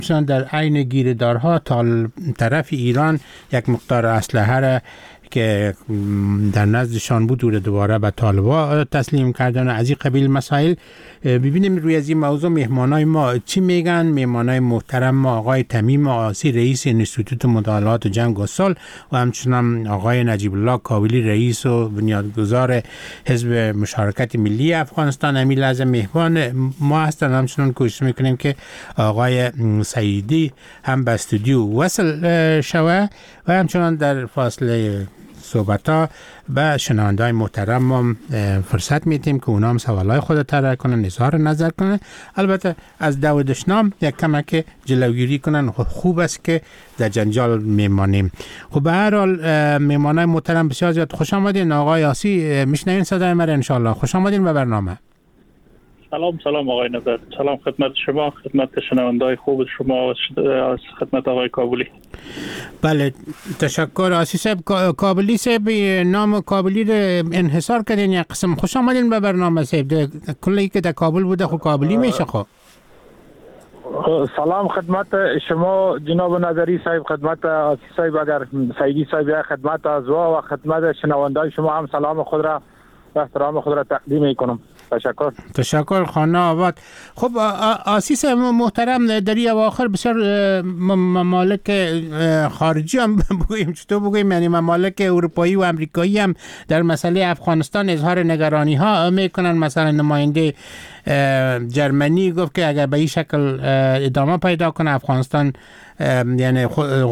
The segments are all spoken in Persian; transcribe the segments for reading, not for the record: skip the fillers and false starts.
در عین گیردارها طرف ایران یک مقدار اسلحه را که در نزدشان بود و دوباره به طالبان تسلیم کردن از این قبیل مسائل. ببینیم روی از این موضوع مهمانای ما چی میگن. مهمانای محترم ما آقای تمیم آسی رئیس انستیتوت مطالعات جنگ و صلح و همچنین آقای نجیب الله کابلی رئیس و بنیانگذار حزب مشارکت ملی افغانستان امی لحظه مهمان ما هستند. همچنین کوشش میکنیم که آقای سعیدی هم به استودیو وصل شوه و همچنین در فاصله صحبت‌ها به شنونده‌های محترم ما فرصت میدیم که اونا هم سوالای خود طرح کنن، اظهار نظر کنن. البته از دو دشنام یک کمک جلوگیری کنن. خوب است که در جنجال میمانیم. خب به هر حال مهمانای محترم بسیار زیاد خوش آمدین. آقای آسی میشنوین صدای من ان شاء الله. خوش آمدین به برنامه. سلام آقای نظر. سلام خدمت شما، خدمت شنونده‌های خوب شما و خدمت آقای کابلی. بله تشکر. آسی صاحب کابلی صاحب نام کابلی رو انحصار کردین یک قسم. خوش آمدین به برنامه صاحب. کلی که در کابل بوده خب کابلی میشه. خب سلام خدمت شما جناب نظری صاحب، خدمت آسی صاحب، اگر سعیدی صاحب، خدمت ازوا و خدمت شنونده‌های شما هم سلام خود را و احترام خود را تقدیم میکنم. تشکر خانه آباد. خب آسیس محترم در این اواخر بسیار ممالک خارجی هم بگوییم، چطور بگوییم، یعنی ممالک اروپایی و امریکایی هم در مسئله افغانستان اظهار نگرانی ها میکنن. مثلا نماینده جرمنی گفت که اگر به این شکل ادامه پیدا کنه افغانستان یعنی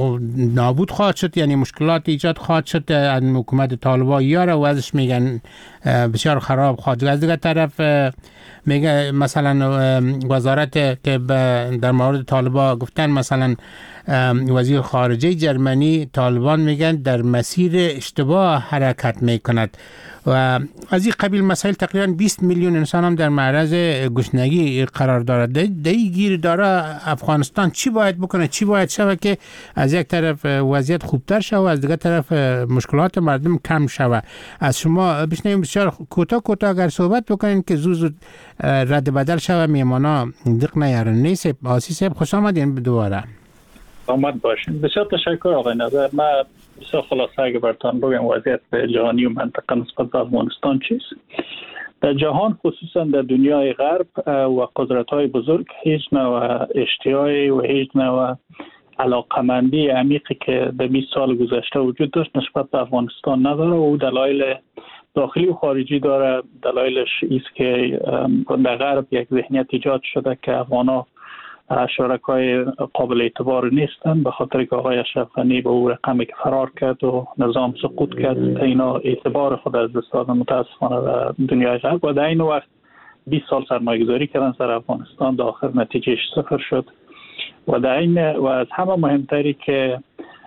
نابود خواهد شد، یعنی مشکلات ایجاد خواهد شد. حکومت طالبان یاره و ازش میگن بسیار خراب خواهد. از دیگر طرف میگه مثلا وزارت که در مورد طالبان گفتن، مثلا وزیر خارجه جرمنی طالبان میگن در مسیر اشتباه حرکت میکند و از این قبیل مسائل. تقریبا 20 میلیون انسان هم در معرض گشنگی قرار دارد. دی گیر داره افغانستان چی باید بکنه، چی باید شوه که از یک طرف وضعیت خوبتر شوه و از دیگر طرف مشکلات مردم کم شوه. از شما بشنویم بسیار کوتاه اگر صحبت بکنین که زود رد بدل شوه. میمانا دق نیارن. نیست آسی صاحب خوش آمدین دوباره. آمد باشین. بسیار تشکر آقای نظر. من بسیار خلاصه اگه براتون بگم وضعیت جهانی و منطقه نسبت به افغانستان چیست. در جهان خصوصا در دنیای غرب و قدرت‌های بزرگ هیچ نوع اشتیاقی و هیچ نوع علاقمندی عمیقی که در 20 سال گذشته وجود داشت نسبت به افغانستان نداره و دلایل داخلی و خارجی داره. دلایلش است که در غرب یک ذهنیت ایجاد شده که افغان‌ها شرکای قابل اعتبار نیستن، به خاطر که آقای اشرف غنی به او رقمی که فرار کرد و نظام سقوط کرد تا اینا اعتبار خود از دست دادن متاسفانه در دنیای غرب و در این وقت 20 سال سرمایه گذاری کردن سر افغانستان، در آخر نتیجهش صفر شد و در این و از همه مهمتری که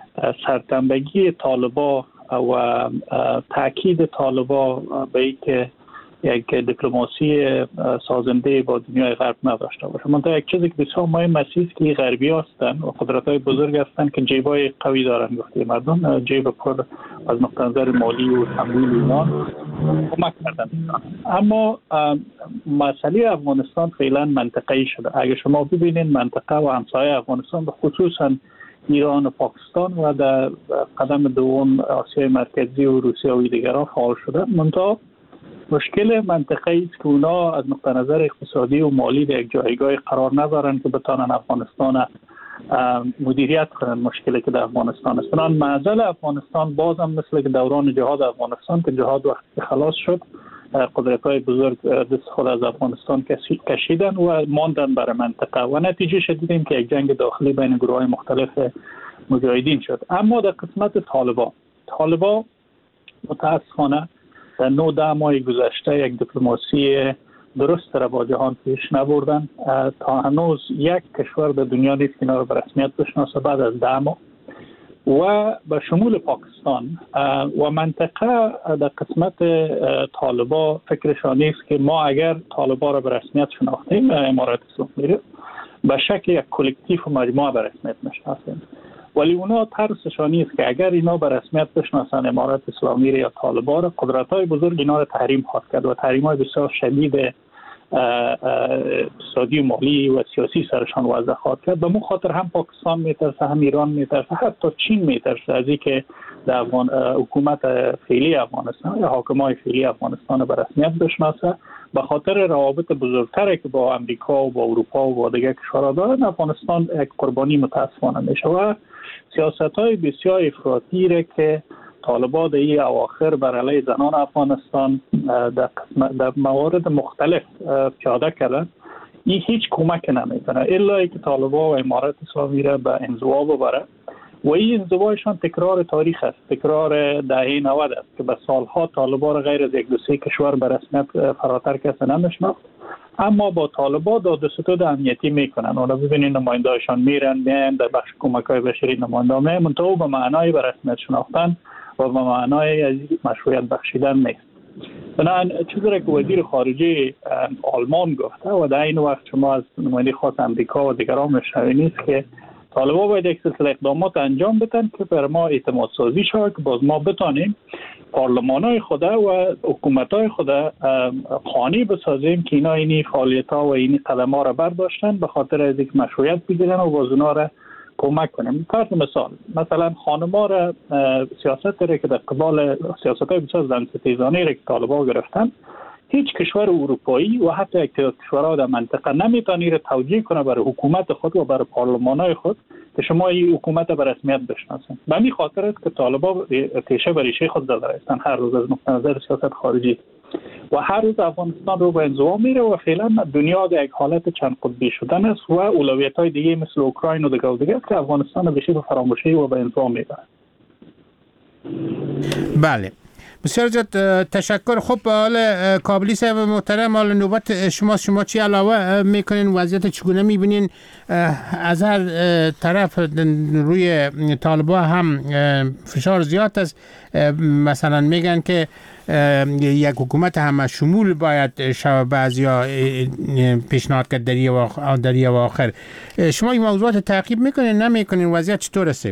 سرتنبگی طالبان و تاکید طالبان به اینکه یک دیپلماسی سازنده با دنیای غرب نداشته باشه. منتها یک چیزی که بسیار مهم است که غربی هستند و قدرت‌های بزرگ هستند که جیبای قوی دارن. گفته مردم جیب پر از نقطه نظر مالی و تمویل ایران کمک کردن. اما مسئله افغانستان فعلا منطقه‌ای شده. اگه شما ببینید منطقه و همسایه افغانستان خصوصا ایران و پاکستان و در قدم دوم آسیای مرکزی و روسیه و دیگران فعال شده. منتها مشکل منطقه‌ای است که اونا از نقطه نظر اقتصادی و مالی در یک جایگاه قرار ندارن که بتونن افغانستان مدیریت کنن. مشکلی که در افغانستان است. بنابراین معضل افغانستان بازم مثل که دوران جهاد افغانستان که جهاد وقتی خلاص شد قدرت‌های بزرگ دست خود از افغانستان کشیدن و ماندن برای منطقه و نتیجه شدیدیم که یک جنگ داخلی بین گروه‌های مختلف مجاهدین شد. اما در قسمت طالبان متاسفانه در 9 ماه گذشته یک دیپلماسی درست را با جهان پیش نبردن. تا هنوز یک کشور در دنیا نیست که اینا را به رسمیت بشناسه بعد از 10 ماه و به شمول پاکستان و منطقه در قسمت طالبان فکرشان نیست که ما اگر طالبان را به رسمیت شناختیم امارات اسلامی به شکل یک کلکتیو و مجموعه به رسمیت نشناسیم، ولی اونا ترسشان است که اگر اینا به رسمیت بشناسن امارات اسلامی یا طالبان را قدرت‌های بزرگ اینا را تحریم خواهد کرد و تحریم‌های بسیار شدید اقتصادی و مالی و سیاسی سرشان وضع خواهد کرد. به مو خاطر هم پاکستان میترسه، هم ایران میترسه، حتی چین میترسه از اینکه در حکومت فعلی افغانستان یا حاکمای فعلی افغانستان به رسمیت بشناسه. به خاطر روابط بزرگتری که با امریکا و با اروپا و با دیگر کشورها دارن، افغانستان یک قربانی متاسفانه میشه و سیاست‌های بسیار افراطی که طالبان در این اواخر بر علیه زنان افغانستان در موارد مختلف پیاده کردن، این هیچ کمک نمیکنه الا اینکه طالبان و امارت اسلامی را به انزوا ببره و این انزوایشان تکرار تاریخ است، تکرار دهه 90 است که به سالها طالبان را غیر از یک دو سه کشور به رسمیت فراتر کسی نمیشناخت، اما با طالبان داد و ستود امنیتی میکنن. اونا ببینید نماینده‌هاشان میرن در بخش کمک‌های بشری نماینده میمون تو به معنای به رسمیت شناختن و به معنای از مشروعیت بخشیدن نیست. بنابراین چیزی که وزیر خارجه آلمان گفته و در این وقت شما از نماینده خاص امریکا و دیگران مشنوید نیست که طالبان باید یک سلسله اقدامات انجام بدن که بر ما اعتماد سازی شود که باز ما بتانیم پارلمانای خود و حکومتای خود قانع بسازیم که اینا اینی فعالیت‌ها و اینی قدم‌ها را برداشتن به خاطر از اینکه مشروعیت بگیرن و باز اونا را کمک کنیم. فرض مثلا خانم‌ها را سیاست داره که در قبال سیاست‌های بسیار زن‌ستیزانه را که طالبان گرفتن، هیچ کشور اروپایی و حتی یک کشورها در منطقه نمیتونه را توجیه کنه برای حکومت خود و برای پارلمان‌های خود که شما این حکومت به رسمیت بشناسید. به همین خاطر است که طالبان تیشه بر ریشه خود زده هستند هر روز از نقطه نظر سیاست خارجی و هر روز افغانستان رو به انزوا میره و فعلا دنیا در یک حالت چند قطبی شدن است و اولویت‌های دیگه مثل اوکراین و دیگه که افغانستان به فراموشی و به انزوا میبره. بله، بسیار زیاد تشکر. خب حالا کابلی صاحب محترم، حالا نوبت شما چی علاوه میکنین؟ وضعیت چگونه میبینین؟ از هر طرف روی طالبان هم فشار زیاد است، مثلا میگن که یک حکومت همه شمول باید بعضیا پیشنهاد کرد در اواخر. شما این موضوعات تعقیب میکنین نمیکنین؟ وضعیت چطور است؟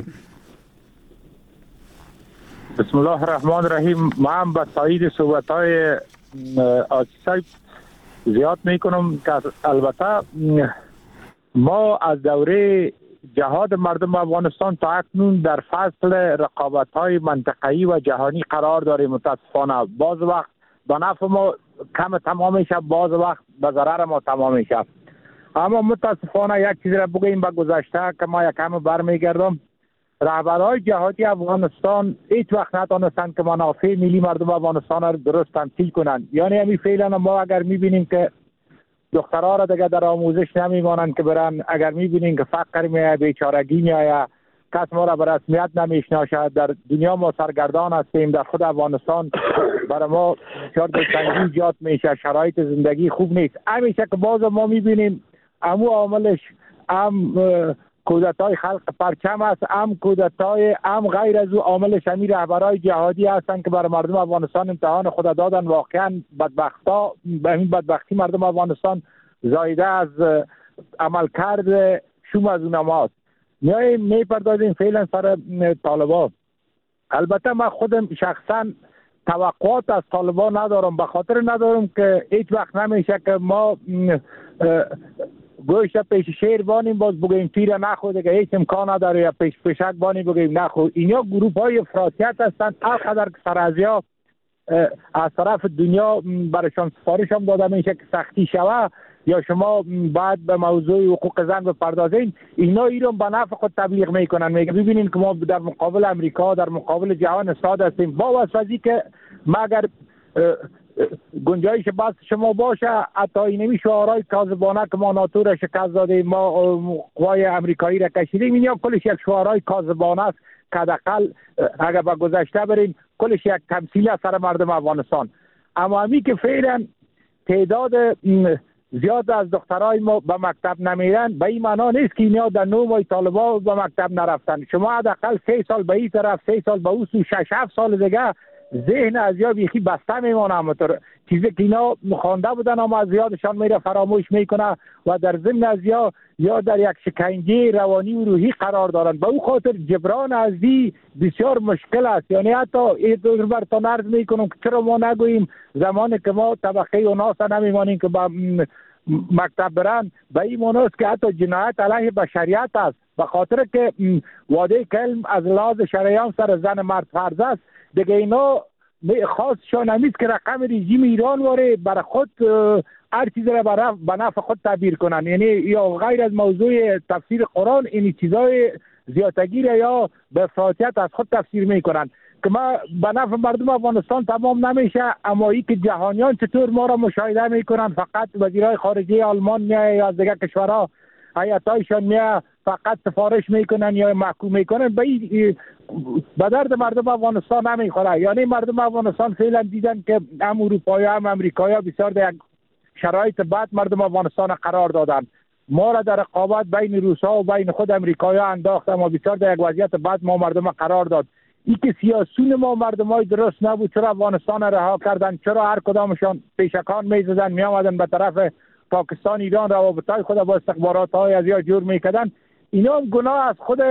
بسم الله الرحمن الرحیم. من به تایید صحبت‌های آسی صاحب زیاد میکنم که البته ما از دوره جهاد مردم افغانستان تا اکنون در فصل رقابت‌های منطقه‌ای و جهانی قرار داریم. متاسفانه بعض وقت به نفع ما کم تمام میشه، بعض وقت به ضرر ما تمام میشه. اما متاسفانه یک چیز را بگیم به گذشته که ما یکم برمیگردم، رهبرهای جهادی افغانستان هیچ وقت نتونستند که منافع ملی مردم افغانستان را درست تمثیل کنند. یعنی همین فعلا ما اگر میبینیم که دخترها را دیگه در آموزش نمیمانند که برن، اگر میبینیم که فقر میآید، بیچارگی میآید، کس ما را به رسمیت نمیشناسد، در دنیا ما سرگردان هستیم، در خود افغانستان برای ما دلتنگی ایجاد میشه، شرایط زندگی خوب نیست. همیشه که باز ما میبینیم امو عاملش کودتای خلق پرچم است، کودتای غیر از او عامل شمی رهبرای جهادی هستند که برای مردم افغانستان امتحان خود دادن. واقعا بدبختا به این بدبختی مردم افغانستان زایده از عمل کرده شوم از اونماست. میپردازیم فعلا سر طالبان. البته من خودم شخصا توقعات از طالبان ندارم، به خاطر ندارم که هیچ وقت نمیشه که ما گوشت پیش شیر بانیم باز بگیم تیر نخورده که هیچ امکان نداره، یا پیش پیشک بانیم بگیم نخور. اینا گروپ های افراطیت هستند. هرقدر که سرازیا از طرف دنیا برشان سفارش هم داده میشه که سختی شوه یا شما بعد به موضوع حقوق زن بپردازین، اینا ایران به نفع خود تبلیغ میکنن. میگه ببینین که ما در مقابل امریکا، در مقابل جهان استاد هستیم. با واسه که مگر گنجایش بس شما باشه، حتی اینمی شعارهای کاذبانه که ما ناتو را شکست دادیم، ما قوای امریکایی را کشیدیم، این کلش یک شعارهای کاذبانه است که حداقل اگر به گذشته بریم کلش یک تمثیل است سر مردم افغانستان. اما همی که فعلا تعداد زیاد از دخترای ما به مکتب نمیرن، به این معنا نیست که اینا در نوع طالبان به مکتب نرفتن. شما حداقل 3 سال به این طرف، 3 سال به اون سو، 6-7 سال دیگه ذهن از یا بیخی بسته میمانه. چیزی که اینا خوانده بودن اما از یادشان میره، فراموش میکنه و در ضمن از یا در یک شکنجه روانی و روحی قرار دارند. به او خاطر جبران از دی بسیار مشکل است. یعنی حتی این دور برتان عرض میکنم که چرا ما نگوییم زمانی که ما طبقه اوناس نمیمانیم که با مکتب برن، به این معناست که حتی جنایت علیه بشریت است، به خاطر که واده کلم از لحاظ شریعت سر زن مرد فرض است. دیگه اینا خاصشان همیست که رقم رژیم ایران واره برای خود هر چیز را به نفع خود تعبیر کنن. یعنی یا غیر از موضوع تفسیر قرآن این چیزای زیادگی را یا به افراطیت از خود تفسیر میکنن که ما به نفع مردم افغانستان تمام نمیشه. اما ای که جهانیان چطور ما را مشاهده میکنن، فقط وزیرای خارجه آلمان میای یا از دیگر کشورها هیئتایشان میای فقط سفارش میکنن یا محکوم میکنن، به درد مردم افغانستان نمیخوره. یعنی مردم افغانستان فعلا دیدن که هم اروپایی هم امریکایی بسیار در شرایط بد مردم افغانستان قرار دادن. ما را در رقابت بین روسا و بین خود امریکایی انداخت، اما بسیار در یک وضعیت بد ما مردم قرار داد. این که سیاسون ما مردمای درست نبود، چرا افغانستان رها کردن، چرا هر کدامشان پیشکان میزدن می آمدن به طرف پاکستان ایران روابطای خود با استخبارات‌های از یا جور میکردن. اینا هم گناه از خود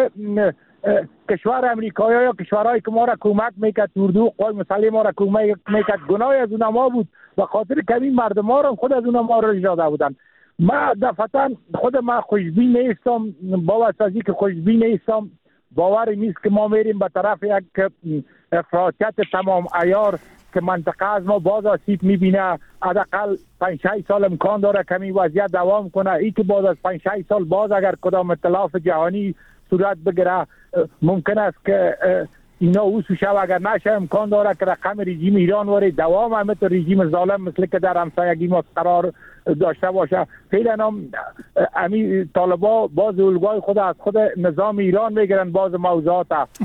کشور امریکایی یا کشورهایی که ما را کمک میکرد، اردو قوای مسلح ما را کمک میکرد، گناه از اونها ما بود و خاطر کمی مردم ها را خود از اونها ما را اجازه بودن. ما دفعتا خود ما خوشبین نیستم، با واسطی که خوشبین نیستم، باوری نیست که ما میریم به طرف یک افراطیت تمام عیار که منطقه از ما باز آسیب میبینه. حداقل 5-6 سال امکان داره کمی وضعیت دوام کنه. ای که باز از 5-6 سال باز اگر کدام ائتلاف جهانی صورت بگیره ممکن است که اینا اوسو شو، اگر نشه امکان داره که رقم رژیم ایران واره دوام همه رژیم ظالم مثل که در همسایگی ما قرار داشته باشه. فعلا هم امی طالبا باز الگوی خود از خود نظام ایران میگیرن، باز موضوعات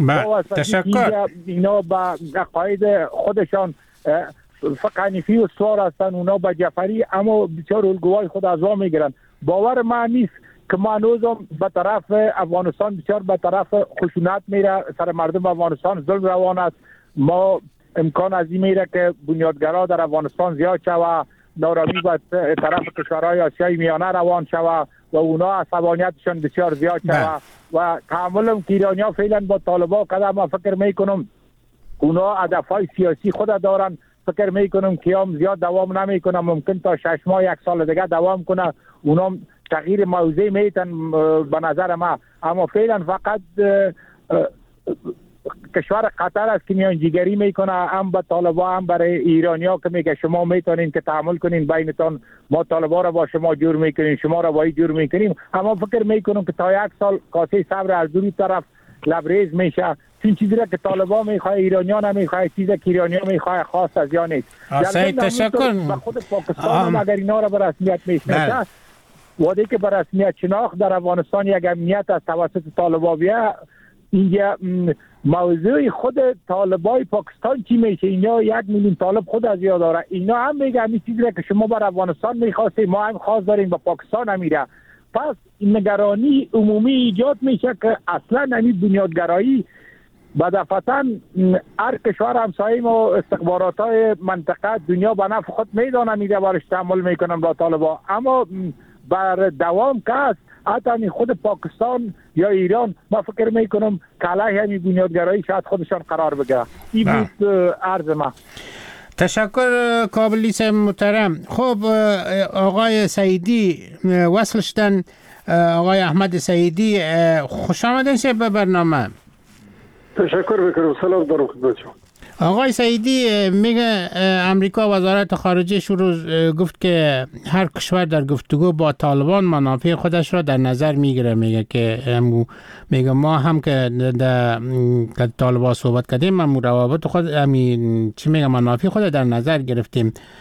تشکر. اینا با عقاید خودشان فقه حنیفی و سوار هستن، اونا با جعفری، اما بسیار الگوهای خود از وا میگیرن. باور من نیست که ما هنوزم به طرف افغانستان بسیار به طرف خشونت میره، سر مردم افغانستان ظلم روان است. ما امکان از این میره که بنیادگرا در افغانستان زیاد شوه، نارامی به طرف کشورهای آسیای میانه روان شوه و اونا عصبانیتشان بسیار زیاد شوه و تحملم که ایرانی ها فعلا با طالبا قدم فکر میکنم اونا هدفهای سیاسی خود دارن. فکر میکنم که هم زیاد دوام نمیکنه، ممکن تا 6 ماه 1 سال دیگه دوام کنه. اونا تغییر موضع میتن به نظر ما، اما فعلا فقط کشور قطر است که میانجیگری میکنه هم به طالبا هم برای ایرانیا که میگه شما میتونین که تحمل کنین بینتون، ما طالبا را با شما جور میکنیم، شما را با این جور میکنیم. اما فکر میکنم که تا 1 سال کاسه صبر از دو طرف لبریز میشه، چون چیزی را که طالبا میخواه ایرانیا نمیخواه، چیزی که ایرانیا میخواه خاص از یا نیست. تشکر. به خود پاکستان اگر اینا را به رسمیت میشناسه، وادی که به رسمیت شناخت در افغانستان یک امنیت از توسط طالبا بیه، اینجا موضوع خود طالبای پاکستان چی میشه؟ اینا 1 میلیون طالب خود از یاد داره. اینا هم میگه همین چیزی که شما بر افغانستان میخواستی ما هم خواست داریم به پاکستان هم میره. پس نگرانی عمومی ایجاد میشه که اصلا همین بنیادگرایی بدفتن هر کشور همسایه ما استخبارات های منطقه دنیا به نفع خود میدانه میده بارش تعامل میکنن با طالبا، اما بر دوام که است حتی خود پاکستان یا ایران ما فکر میکنم که علیه همین بنیادگرایی شاید خودشان قرار بگیره. این بود عرض ما. تشکر کابلیس محترم. خب آقای سعیدی وصل شدن، آقای احمد سعیدی، خوش آمدین به برنامه. تشکر میکنم. سلام دارم خدمت شما. آقای سعیدی میگه امریکا وزارت خارجه شروع گفت که هر کشور در گفتگو با طالبان منافع خودش را در نظر میگیره. میگه ما هم که در طالبان صحبت کردیم، ما روابط خود چی میگه منافع خود در نظر گرفتیم.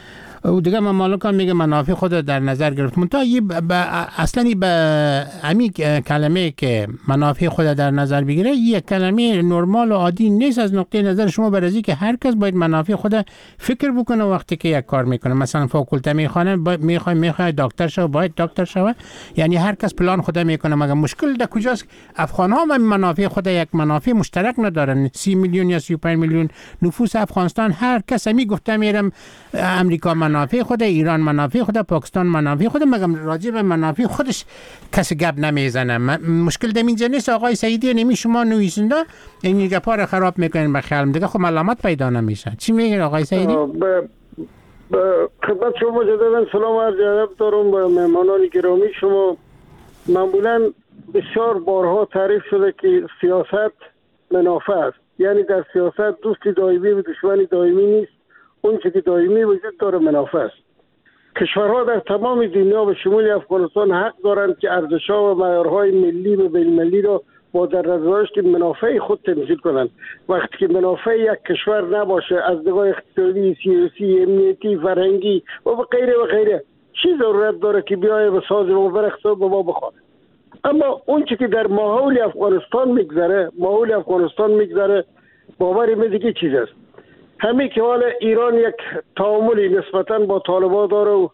و دیگه ممالک هم میگه منافع خود در نظر گرفت. منتها اصلا به همین کلمه که منافع خود در نظر بگیره یک کلمه نرمال و عادی نیست از نقطه نظر شما. برای که هر کس باید منافع خود فکر بکنه وقتی که یک کار میکنه. مثلا فاکولته میخوانه میخواد دکتر شوه، باید دکتر شوه. یعنی هر کس پلان خود میکنه. مگر مشکل در کجاست؟ افغان ها هم منافع خود یک منافع مشترک ندارن. 30 میلیون یا 35 میلیون نفوس افغانستان، هر کس میگفته میرم امریکا منافع خود، ایران منافع خود، پاکستان منافع خود، مگر راجع به منافع خودش کسی گپ نمیزنه. مشکل در اینجا نیست آقای سعیدی. نمی شما نویسنده این گپا رو خراب میکنین به خیالم دیگه خب علامت پیدا نمیشه. چی میگین آقای سعیدی؟ خدمت شما مجددا سلام عرض ادب دارم به مهمانان گرامی شما. معمولا بسیار بارها تعریف شده که سیاست منافع است. یعنی در سیاست دوستی دائمی و دشمنی دائمی نیست. اون چیزی که دائمی وجود داره منافع است. کشورها در تمام دنیا به شمول افغانستان حق دارند که ارزش‌ها و معیارهای ملی و بین‌المللی را با در نظر داشت منافع خود تمثیل کنند. وقتی که منافع یک کشور نباشه از نگاه اقتصادی، سیاسی، امنیتی، فرهنگی و غیره و غیره، چی ضرورت داره که بیایه به ساز ما برخصه به ما بخوانه؟ اما اون چی که در ماحول افغانستان میگذره باور من دیگه چیز است. همین که حال ایران یک تعاملی نسبتاً با طالبان داره و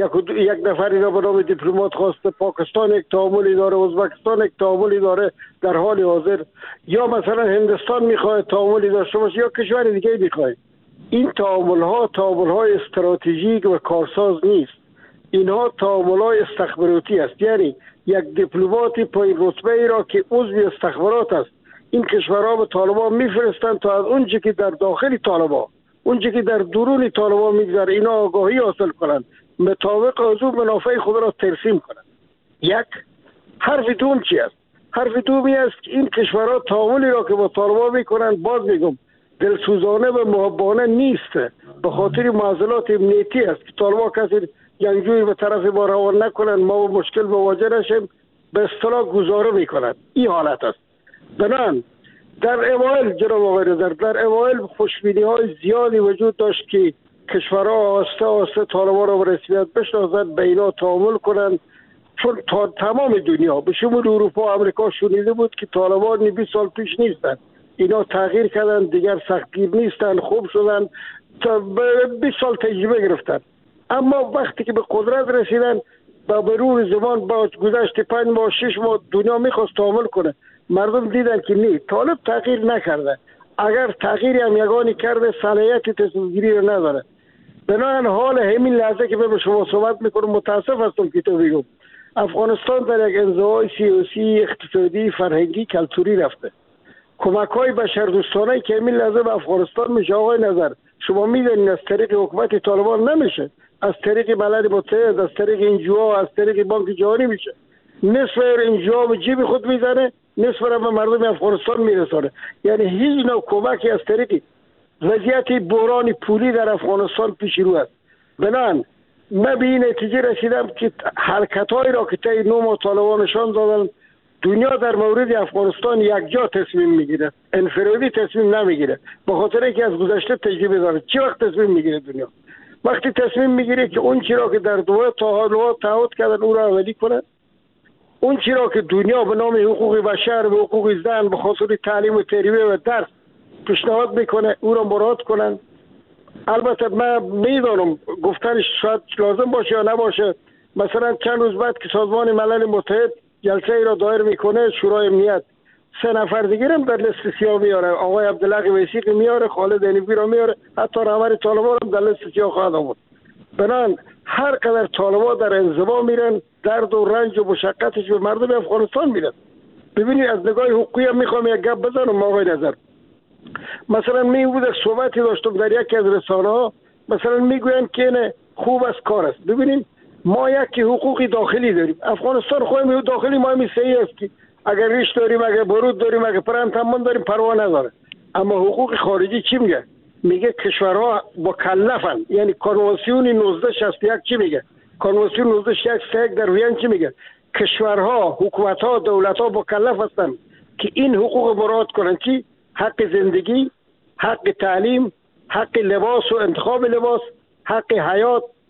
یک نفری را به نام دیپلمات خواسته، پاکستان یک تعاملی داره، ازبکستان یک تعاملی داره در حال حاضر، یا مثلا هندوستان میخواد تعاملی داشته باشه یا کشور دیگه میخواد. این تعامل‌های استراتژیک و کارساز نیست. اینها تعامل‌های استخباراتی است. یعنی یک دیپلمات پایین رتبه ای را که عضو استخبارات است این کشورها به طالبان میفرستند تا از اونچه که در داخل طالبان، اونچه که در درون طالبان میگذره اینا آگاهی حاصل کنند، مطابق از اون منافع خود را ترسیم کنند. یک حرف دوم چی است؟ حرف دومی است که این کشورها تعاملی را که با طالبان میکنند، باز میگم دلسوزانه و محبانه نیست، به خاطر معضلات امنیتی است که طالبان کسی جنگجوی به طرف ما روان نکنند، ما با مشکل مواجه نشیم، به اصطلاح گزاره میکنند. این حالت است. بنان در اوایل جناب آقای نظر، در اوایل خوشبینی های زیادی وجود داشت که کشورها آسته طالبان را به رسمیت بشناسند، به اینا تعامل کنند، چون تمام دنیا به شمول اروپا و امریکا شنیده بود که طالبان 20 سال پیش نیستند، اینا تغییر کردن، دیگر سختگیر نیستند، خوب شدن، تا 20 سال تجربه گرفتن. اما وقتی که به قدرت رسیدن با مرور زمان، با گذشت 5 ماه 6 ماه دنیا میخواست تعامل کنه، مردم دیدن که نه، طالب تغییر نکرده، اگر تغییری هم یگانی کرده صلاحیت تصمیم گیری رو نداره. بنابراین حال همین لحظه که به شما صحبت میکنم متاسف هستم که تو بگم افغانستان در یک انزوای سیاسی، اقتصادی، فرهنگی، کلتوری رفته. کمک‌های بشردوستانه که همین لحظه به افغانستان میشه آقای نظر، شما میدونید از طریق حکومت طالبان نمیشه، از طریق ملل متحد، از طریق انجوها، از طریق بانک جهانی میشه. نصف انجوها به جیب خود میزنه، نصف را به مردم افغانستان میرسانه. یعنی هیچ نوع کمکی از طریق وضعیت بحران پولی در افغانستان پیش رو است. بنان من به این نتیجه رسیدم که حرکت‌هایی را که طی 9 ماه طالبان نشان دادن، دنیا در مورد افغانستان یک جا تصمیم میگیره، انفرادی تصمیم نمیگیره، به خاطر اینکه از گذشته تجربه داره. چه وقت تصمیم میگیره دنیا؟ وقتی تصمیم میگیره که اون چیزی را که در دوره تعهد کردن او را عملی کنه، اون چیزی را که دنیا به نام حقوق بشر و حقوق زن به خاطر تعلیم و تربیت و درس پیشنهاد میکنه او را مراعات کنن. البته من میدونم گفتنش شاید لازم باشه یا نباشه. مثلا چند روز بعد که سازمان ملل متحد جلسه ای را دایر میکنه، شورای امنیت 3 نفر دیگر هم در لیست سیاه میاره، آقای عبدالحق وثیقی میاره، خالد عنیفی را میاره، حتی رهبر طالبان هم در لیست سیاه خواهد آمد. بنان هر قدر طالبان در انزوا میرن، درد و رنج و مشقتش به مردم افغانستان میرن. ببینید از نگاه حقوقی هم میخوام یک گپ بزنم آقای نظر. مثلا می بود صحبتی داشتم در یکی از رسانه ها، مثلا میگویند که نه خوب است کار است. ببینید ما یک حقوقی داخلی داریم، افغانستان خودمون داخلی ما می صحیح است که اگر ریش داریم، اگر برود داریم، اگر پرنتمان داریم، پروا نداره. اما حقوق خارجی چی میگه؟ میگه کشورها مکلفن. یعنی کنوانسیون 1961 چی میگه؟ کنوانسیون 1961 در وین چی میگه؟ کشورها، حکومتها، دولتها مکلف هستند که این حقوق مراعات کنن. چی؟ حق زندگی، حق تعلیم، حق لباس و انتخاب لباس، حق حیات،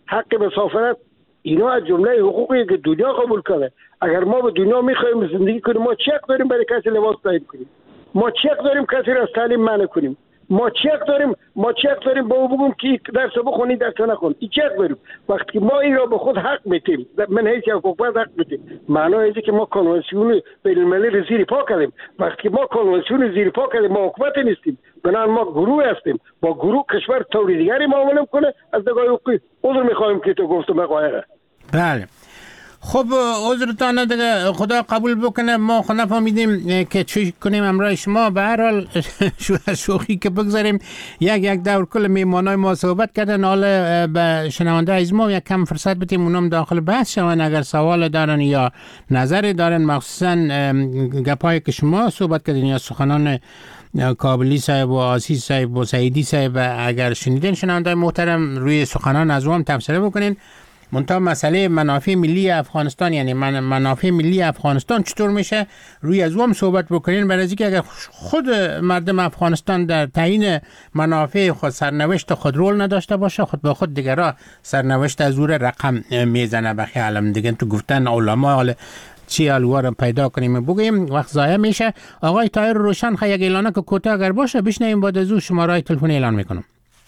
حق مسافرت، اینا از جمله حقوقی که دنیا قبول کرده. اگر ما به دنیا میخوایم زندگی کنیم، ما چه حق داریم برای کسی لباس تعیین کنیم؟ ما چه حق داریم کسی را از تعلیم منع کنیم؟ ما چه حق داریم با او بگیم که درس بخونی درس نخون؟ این چه حق داریم؟ وقتی که ما این را به خود حق میتیم، من هیچ حقوق حق میتیم، معنای اینه که ما کنوانسیون بین‌المللی زیر پا کردیم. وقتی ما کنوانسیون زیر پا کردیم، ما حکومت نیستیم، بنابراین ما گروه هستیم. با گروه کشور طور دیگری معامله کنه از نگاه حقوقی. عذر میخوایم که تو گفتم قایقه. بله. خب عذرتان دیگه، خدا قبول بکنه. ما خود نفهمیدیم که چی کنیم امرای شما. به هر حال شوخی که بگذاریم، یک دور کل میمانای ما صحبت کردن. حالا به شنونده از ما یک کم فرصت بدیم اونم داخل بحث شون، اگر سوال دارن یا نظری دارن، مخصوصا گپایی که شما صحبت کردین یا سخنان کابلی صاحب و آسی صاحب و سعیدی صاحب، اگر شنیدین شنونده محترم روی سخنان از هم تبصره بکنین. منتها مسئله منافع ملی افغانستان، یعنی منافع ملی افغانستان چطور میشه، روی از هم صحبت بکنین. برای اینکه اگر خود مردم افغانستان در تعیین منافع خود سرنوشت خود رول نداشته باشه، خود به خود دیگه را سرنوشت از زور رقم میزنه. به خیالم دیگه تو گفتن علما حال چی الوار پیدا کنیم بگیم وقت ضایع میشه. آقای طاهر روشن خواهی یک اعلانه که کوتاه اگر باشه بشنویم، بعد از او شماره تلفن اعلان میکنم.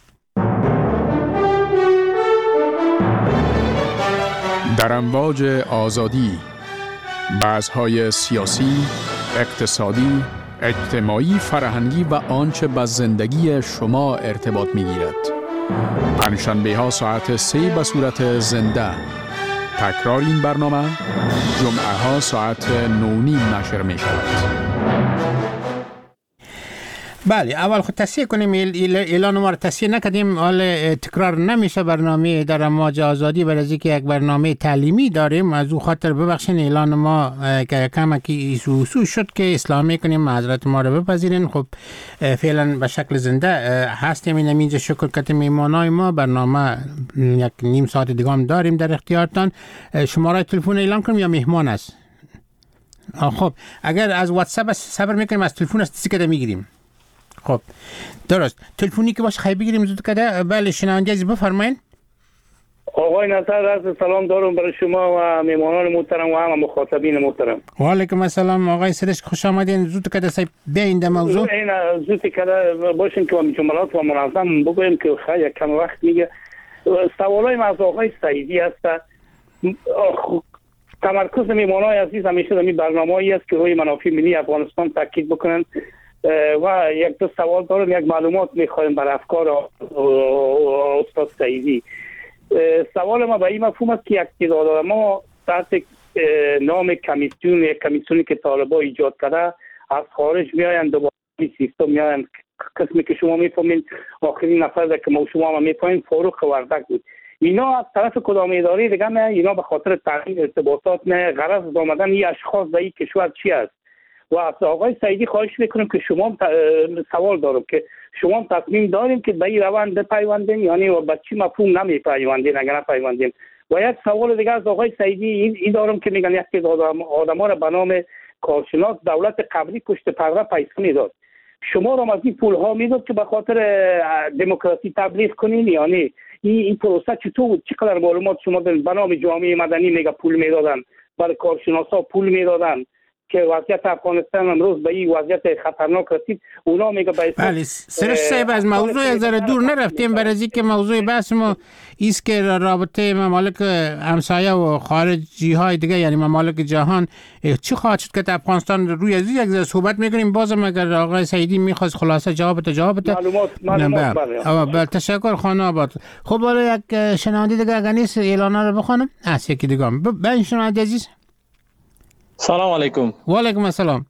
در امواج آزادی، بحث‌های سیاسی، اقتصادی، اجتماعی، فرهنگی و آنچه به زندگی شما ارتباط می‌گیرد. پنجشنبه‌ها ساعت 3 به صورت زنده. تکرار این برنامه جمعه‌ها ساعت 9:30 نشر می‌شود. بله، اول خود تصحیح کنیم اعلان ما را تصحیح نکردیم. حال تکرار نمیشه برنامه در امواج آزادی، برای اینکه یک برنامه تعلیمی داریم. از او خاطر ببخشین اعلان ما که کمکی ایسو شد که اسلامی کنیم، معذرت ما را بپذیرین. خب فعلا به شکل زنده هستیم. این اینجا شکر کردیم میمانای ما. برنامه یک نیم ساعت دیگه هم داریم در اختیارتان. شماره تلفن اعلان کنیم یا مهمان است؟ خب اگر از واتساپ صبر میکنیم، از تلفن است که میگیریم. خب درست، تلفنی که باشه خیلی بگیریم زود کده. بله شنونده عزیز بفرمایید. آقای نصر عرض سلام دارم برای شما و میمانان محترم و همه مخاطبین محترم. و علیکم السلام آقای سرش، خوش آمدین. زود کده سایب بیاین در موضوع. این زود کده باشین که جملات و منظم بگویم که خیلی کم وقت میگه. سوالای از آقای سعیدی هست. تمرکز میمانای عزیز همیشه در این برنامه‌ای است که روی منافع ملی افغانستان تاکید بکنن و یک دو سوال دارم، یک معلومات میخوایم بر افکار استاد سعیدی. سوال ما به این مفهوم است که یک تعداد ما تحت نام کمیسیونی که طالبان ایجاد کرده از خارج میآیند، دوباره سیستم میآیند. قسمی که شما میفهمین آخرین نفر که ما شما میفهمین فاروق وردک بود. اینا از طرف کدام اداره دیگه نه، اینا به خاطر تغییر ارتباطات نه، غرض آمدن این اشخاص در این کشور چی است؟ و از آقای سعیدی خواهش میکنم که شما سوال دارم که شما تصمیم داریم که به این روند بپیوندیم، یعنی و به چی مفهوم نمیپیوندیم اگر نپیوندیم. و یک سوال دیگه از آقای سعیدی این دارم که میگن یک آدم‌ها را به نام کارشناس دولت قبلی پشت پرده پیسه میداد. شما را از این پول‌ها میداد که به خاطر دموکراسی تبلیغ کنین، یعنی این پروسه چطور بود؟ چقدر معلومات شما دارین؟ به نام جامعه مدنی میگه پول میدادن، برای کارشناسا پول میدادن که وضعیت افغانستان امروز به این وضعیت خطرناک رسید. اونا میگه بله سرش صاحب از موضوع یک ذره دور نرفتیم، برای اینکه موضوع بحث ما ایست که رابطه ممالک همسایه و خارجی های دیگه یعنی ممالک جهان چی خواهد شد که افغانستان روی از یک ذره صحبت میکنیم. بازم اگر آقای سعیدی میخواست خلاصه جواب معلومات بله تشکر خانه آباد. خب حالا یک شنونده دیگه اگر نیست اعلانه رو بخونم. یکی دیگه ببین شنونده عزیز. سلام علیکم. و علیکم السلام.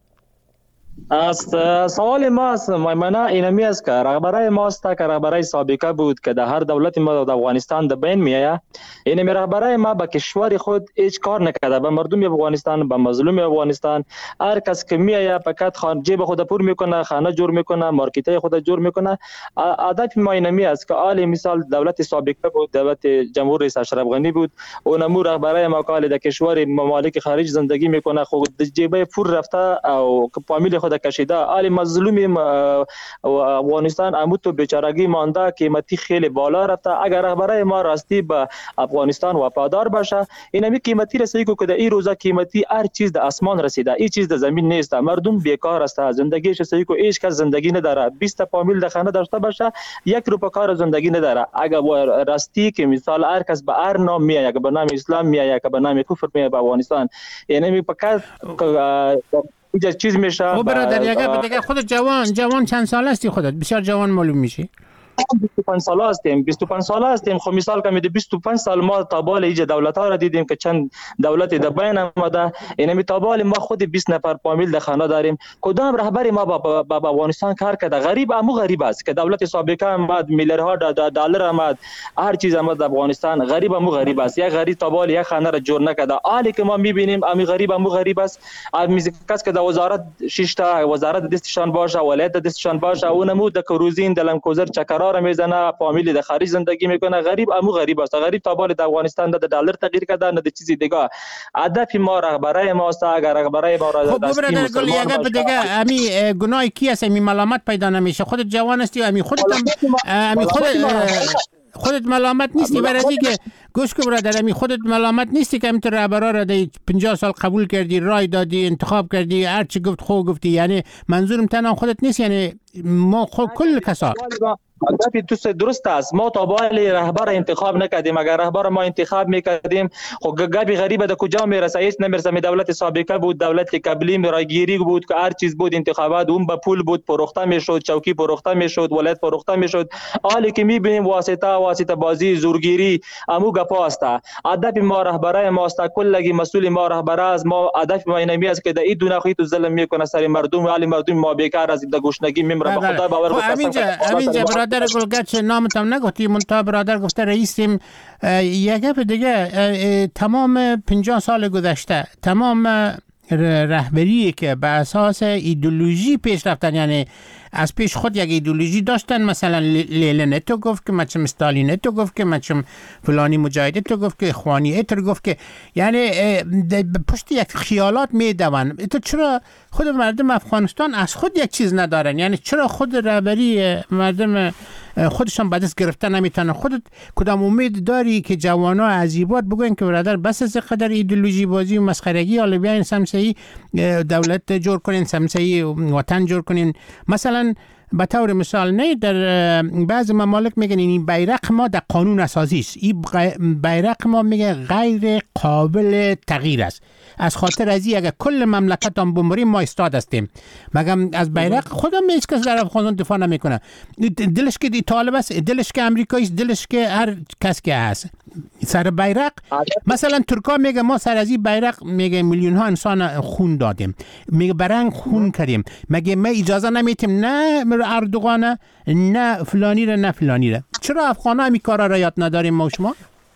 سوال ما است میمانه اینمی است که رهبرای ما است که رهبرای سابقه بود که در هر دولت ما در افغانستان در بین میآید. اینمی رهبرای ما به کشور خود هیچ کار نکرده، به مردم افغانستان، به مظلوم افغانستان. هر کس که میآید فقط جیب خود پر میکنه، خانه جور میکنه، مارکت خود جور میکنه. هدف ما اینمی است که عالی مثال دولت سابقه بود، دولت جمهوری رئیس اشرف غنی بود. اونمو رهبرای ما که در کشور ممالک خارج زندگی میکنه، خود جیب پر رفته او فامیل خود کشیده. آل مظلوم افغانستان اموت و بیچارگی مانده، قیمتی خیلی بالا رفته. اگر رهبرای ما راستی به افغانستان وفادار باشه، اینمی قیمتی رسیدگی که در این روزا قیمتی هر چیز در آسمان رسیده، این چیز در زمین نیست. مردم بیکار است، زندگیش رسیدگی که هیچ کس زندگی نداره. 20 فامیل در خانه داشته باشه، 1 روپیه کار زندگی نداره. اگر راستی که مثال هر کس به هر نام میاد، که به نام اسلام میاد، که به نام کفر میاد به افغانستان، یعنی فقط اینجا چیز میشه. خب برادر یگه دیگه خود جوان چند سال هستی؟ خودت بسیار جوان معلوم میشی. 25 ساله هستیم. خب مثال که میده 25 سال ما تابال ایجا دولت ها را دیدیم که چند دولت در بین آمده. اینمی تابال ما خود 20 نفر فامیل در خانه داریم. کدام رهبری ما با افغانستان کار کرده؟ غریب است که دولت سابقه آمد، میلیاردها دلار آمد، هر چیز آمد افغانستان. غریب است. یک غریب تابال یک خانه را جور نکرده. حالی که ما میبینیم امی غریب است. کس که در وزارت 6 تا وزارت دستشان باشه، ولایت دستشان باشه، اونمو در کروزین دلم کوزر چکرا میزنه، فامیلی در خارج زندگی میکنه. غریب است. غریب تابال در افغانستان در دلار تغییر کرده، نه چیزی دیگه. هدف ما رهبرای ما است. اگر رهبرای ما را خب برادر گل یگه دیگه امی گناه کی است؟ امی ملامت پیدا نمیشه. خودت جوان هستی، امی خودت ملامت نیستی برای اینکه گوش کو برادر، امی خودت ملامت نیستی که امت رهبرا را در 50 سال قبول کردی، رای دادی، انتخاب کردی، هر چی گفت خو گفتی. یعنی منظورم تنها خودت نیست، یعنی ما کل کسا. تو درست است. ما تابال رهبر انتخاب نکردیم. اگر رهبر ما انتخاب میکردیم، خب گابی غریبه در کجا میرسه؟ هیچ نمیرسه. دولت سابقه بود، دولت قبلی رایگیری بود که هر چیز بود، انتخابات اون به پول بود، فروخته میشد، چوکی فروخته میشد، ولایت فروخته میشد. حالی که میبینیم واسطه بازی، زورگیری، امو گپا است. هدف ما رهبرای ما است. کلگی مسئول ما رهبر است. ما هدف ما اینمی است که در این دونه خیت ظلم میکنه سر مردم. حالی مردم ما بیکار از در گوشنگی میمره. به خدا باور همینجا برادر گلگچ نامتم نگفتی، منتها برادر گفته رئیسیم. یک گپ دیگه، تمام 50 سال گذشته تمام رهبری که به اساس ایدئولوژی پیش رفتن، یعنی از پیش خود یک ایدئولوژی داشتن. مثلا لنین تو گفت که مچم استالین تو گفت که مچم فلانی مجاهد تو گفت که اخوانی تو گفت که، یعنی پشت یک خیالات میدون. تو چرا خود مردم افغانستان از خود یک چیز ندارن؟ یعنی چرا خود رهبری مردم خودشان به دست گرفتن نمیتونن؟ خودت کدام امید داری که جوانا عزیبات بگوین که برادر بس از قدر ایدئولوژی بازی و مسخرگی، حالا بیاین سمسایی دولت جور کنین، سمسایی وطن جور کنین؟ مثلا به طور مثال نه در بعض ممالک میگن این بیرق ما در قانون اساسی است، این بیرق ما میگه غیر قابل تغییر است. از خاطر از این اگر کل مملکت هم بمریم ما استاد هستیم. مگم از بیرق خودم هیچ کس در افغانستان دفاع نمیکنه. دلش که طالب است، دلش که امریکایی است، دلش که هر کس که هست سر بیرق. مثلا ترکا میگه ما سر از این بیرق میگه میلیون ها انسان خون دادیم، میگه برنگ خون کردیم، مگه ما اجازه نمیتیم نه اردوغان نه فلانی را. چرا افغان ها می کارا را یاد نداریم ما و شما؟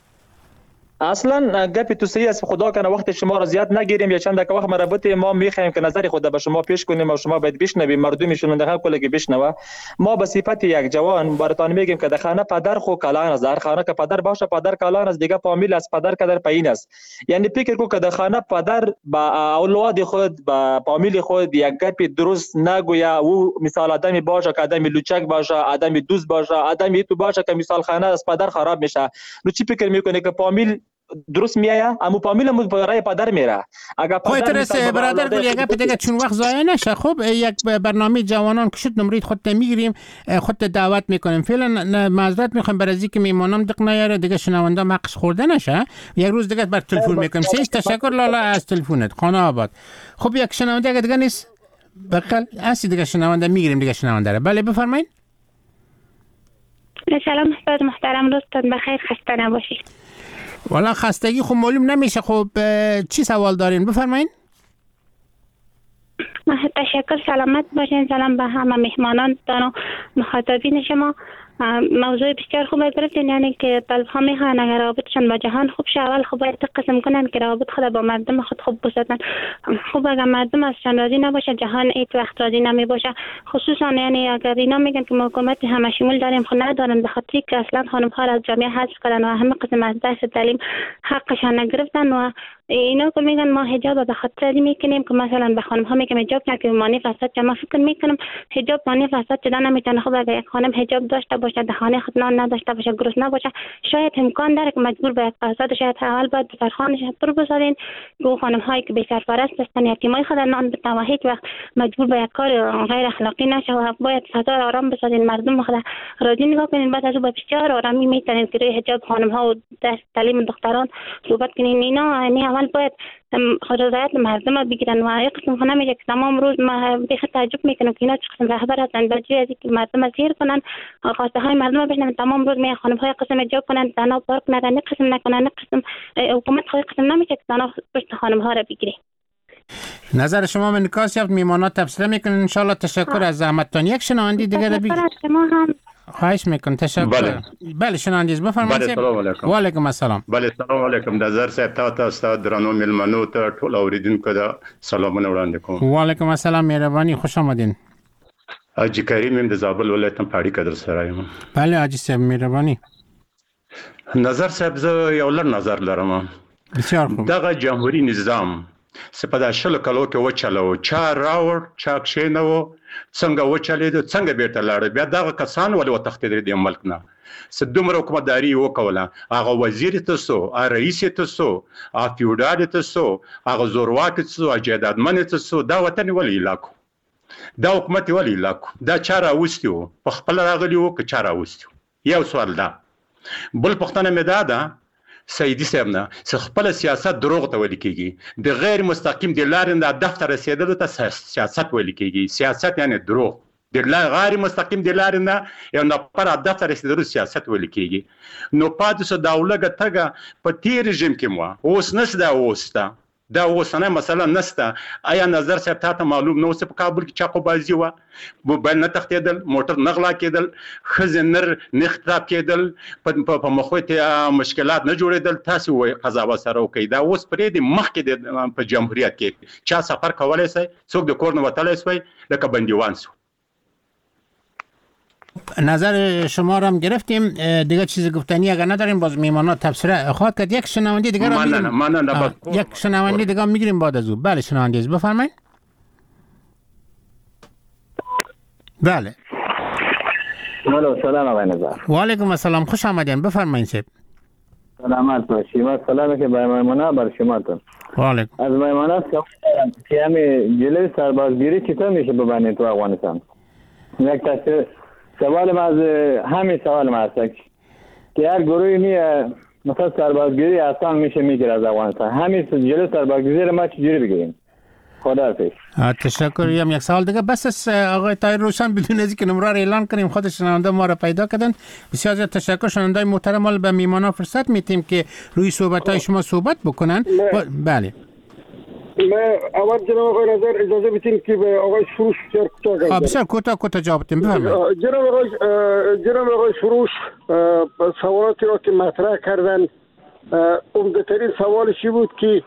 اصلا گپی تو صحیح است. خدا کنه وقت شما را زیاد نگیریم، یا چند دقیقه وقت مربوط ما میخوایم که نظر خود به شما پیش کنیم و شما باید بشنویم، مردم شنونده کلی بشنوه. ما به صفت یک جوان براتون میگیم که در خانه پدر خو کلان است، در خانه که پدر باشه پدر کلان است، دیگه فامیل از پدر که در پایین است. یعنی فکر کو که در خانه پدر با اولاد خود با فامیل خود یک گپی درست نگویا، او مثال آدمی باشه که آدمی لوچک باشه، آدمی دوست باشه، آدمی تو باشه که مثال خانه از پدر خراب میشه. رو چی فکر میکنه که فامیل درست میایه؟ اما فامیل برای پدر میره. اگر پدر برادر گل یک گپ دیگه چون وقت ضایع نشه. خب یک برنامه جوانان کشید نمرید خودت میگیریم، خودت دعوت میکنیم. فعلا معذرت میخوام برای اینکه میمانم دق نیاره دیگه، شنونده حقش خورده نشه. یک روز دیگه بر تلفن میکنیم. تشکر لالا از تلفنت خانه آباد. خب یک شنونده دیگه نیست بقل اسی دیگه شنونده میگیریم دیگه شنونده رو. بله بفرمایید. سلام استاد محترم، روزتون بخیر، خسته نباشید. والا خستگی خب معلوم نمیشه. خب چی سوال دارین بفرمایید. تشکر، سلامت باشین. سلام به همه مهمانان و مخاطبین شما. موضوع بسیار خوب گرفتین، یعنی که طلب ها میخوان اگر رابطشان با جهان خوب شه، اول خوب باید قسم کنن که رابط خود با مردم خود خوب بسازن. خوب اگر مردم ازشان راضی نباشه جهان هیچ وقت راضی نمی باشه. خصوصا یعنی اگر اینا میگن که ما حکومت همه شمول داریم، خود ندارن، به خاطر که اصلا خانم ها را از جامعه حذف کردن و همه قسم از درس تعلیم حقشان نگرفتن و اینا که میگن ما حجاب به خاطر میکنیم که مثلا به خانم ها میگم حجاب کنید که مانع فساد چه. ما فکر میکنم حجاب مانع فساد چه نمیتونه. خب اگه یک خانم حجاب داشته باشه در خانه خود نان نداشته باشه گرسنه باشه شاید امکان داره که مجبور به فساد. شاید اول باید سرخانش پر بسازین که خانم هایی که بی سرپرست هستن یتیمای خود نان بتوه هیچ وقت مجبور به یک کار غیر اخلاقی نشه و باید فضا آرام بسازین مردم خود راضی نگاه کنین. بعد از اون بسیار آرامی میتونین که روی حجاب خانم ها و تعلیم دختران صحبت کنین. اینا یعنی اول باید رضایت مردم بگیرن و یک قسم خانه میگه که تمام روز ما دیگه تعجب میکنم که اینا چه قسم رهبر هستن بلکه از اینکه مردم اسیر کنن خواسته های مردم بشنن تمام روز می خانم های قسم حجاب کنن زنا پارک ندن نه قسم نکنن نه قسم حکومت های قسم نمیشه که زنا پشت خانم ها را بگیره. نظر شما من نکاس یافت میمانات تبصره میکنن. ان شاء الله تشکر از زحمتتون. یک شنونده دیگه را بگید. شما هم خواهش میکنم. تشکر. بله شنوندید بفرمایید. بله سلام علیکم. و علیکم السلام. بله سلام علیکم. نظر صاحب تاسو استاد درنو ملمنو ته ټول اوریدونکو دا سلامونه وړاندې کوم. و علیکم السلام مهرباني خوش آمدین. حاجی کریم د زابل ولایت پاړی کدر سره یم. بله حاجی صاحب مهرباني. نظر صاحب زه یو لړ نظر لرم. بسیار خوب. دغه جمهوریت نظام سپدا شل کلو کې وچلو چا راور چا کښینو څنګه وچلید څنګه بیرته لاړ بیا دغه کسان ول وتختیدل د ملک نه سدومره حکومتداري وکوله هغه وزیر ته سو رئیس ته سو افیوډال ته سو هغه زورواک ته سو اجدادمن ته سو دا وطن ولې لاکو دا حکومت ولې لاکو دا چاره اوستیو په خپل راغلی وو که چاره اوستیو یو سوال دا بل پښتنه مې دا سیدی صاحب نه خپل سیاست دروغ ته ویل کیږي د غیر مستقیم د لارې د هدف ته رسیدلو ته سیاست ویل کیږي سیاست یعنی دروغ د غیر مستقیم د لارې نه یو نه پر هدف ته رسیدلو سیاست ویل کیږي نو پاتې سو داولګه تګه په تیر رژیم کې مو اوس نس دا اوستا دا اوسنه مثلا نسته آیا نظر صاحب ته معلوم نو چې په کابل کې چاقو بازی و موبایل نه تختیدل موټر نغلا کېدل خزنر نختاب کېدل په مخوته مشکلات نه جوړېدل تاسو وای قضاوت سره وکي دا اوس پرې د مخ کې په جمهوریت کې چا سفر کولای شي څوک د کور نه وتلای شي لکه بندیوان سو. نظر شما رو هم گرفتیم دیگه چیز گفتنی اگر نداریم باز میمانا تبصره خواهد کرد. یک شنونده دیگه رو میگیریم. یک شنونده دیگه میگیریم بعد از او. بله شنونده بفرمایید. بله سلام آقای نظر. و علیکم السلام خوش آمدین بفرمایید صاحب. سلامت باشید. ما سلامی که برای میمانا بر شماتون. و علیکم. از میمانا که همین جلوی سربازگیری چطور میشه ببینید تو افغانستان؟ یک تاثیر سوال ما از همین سوال ما هست که هر گروهی میه مثلا سربازگیری آسان میشه میگیره از افغانستان همین جلو سربازگیری ما چجوری بگیریم؟ خدا حافظ. تشکر. یک سوال دیگه بس است آقای طاهر روشن بدون از اینکه نمره رو اعلان کنیم خود شنونده ما رو پیدا کردن. بسیار زیاد تشکر. شنونده محترم به میمانا فرصت میتیم که روی صحبت های شما صحبت بکنن. بله من اول جناب آقای نظر اجازه بدین که به آقای سروش بسیار کوتاه جواب بدیم. بفرمایید. جناب آقای سروش سوالاتی را که مطرح کردن عمده‌ترین سوالشی بود که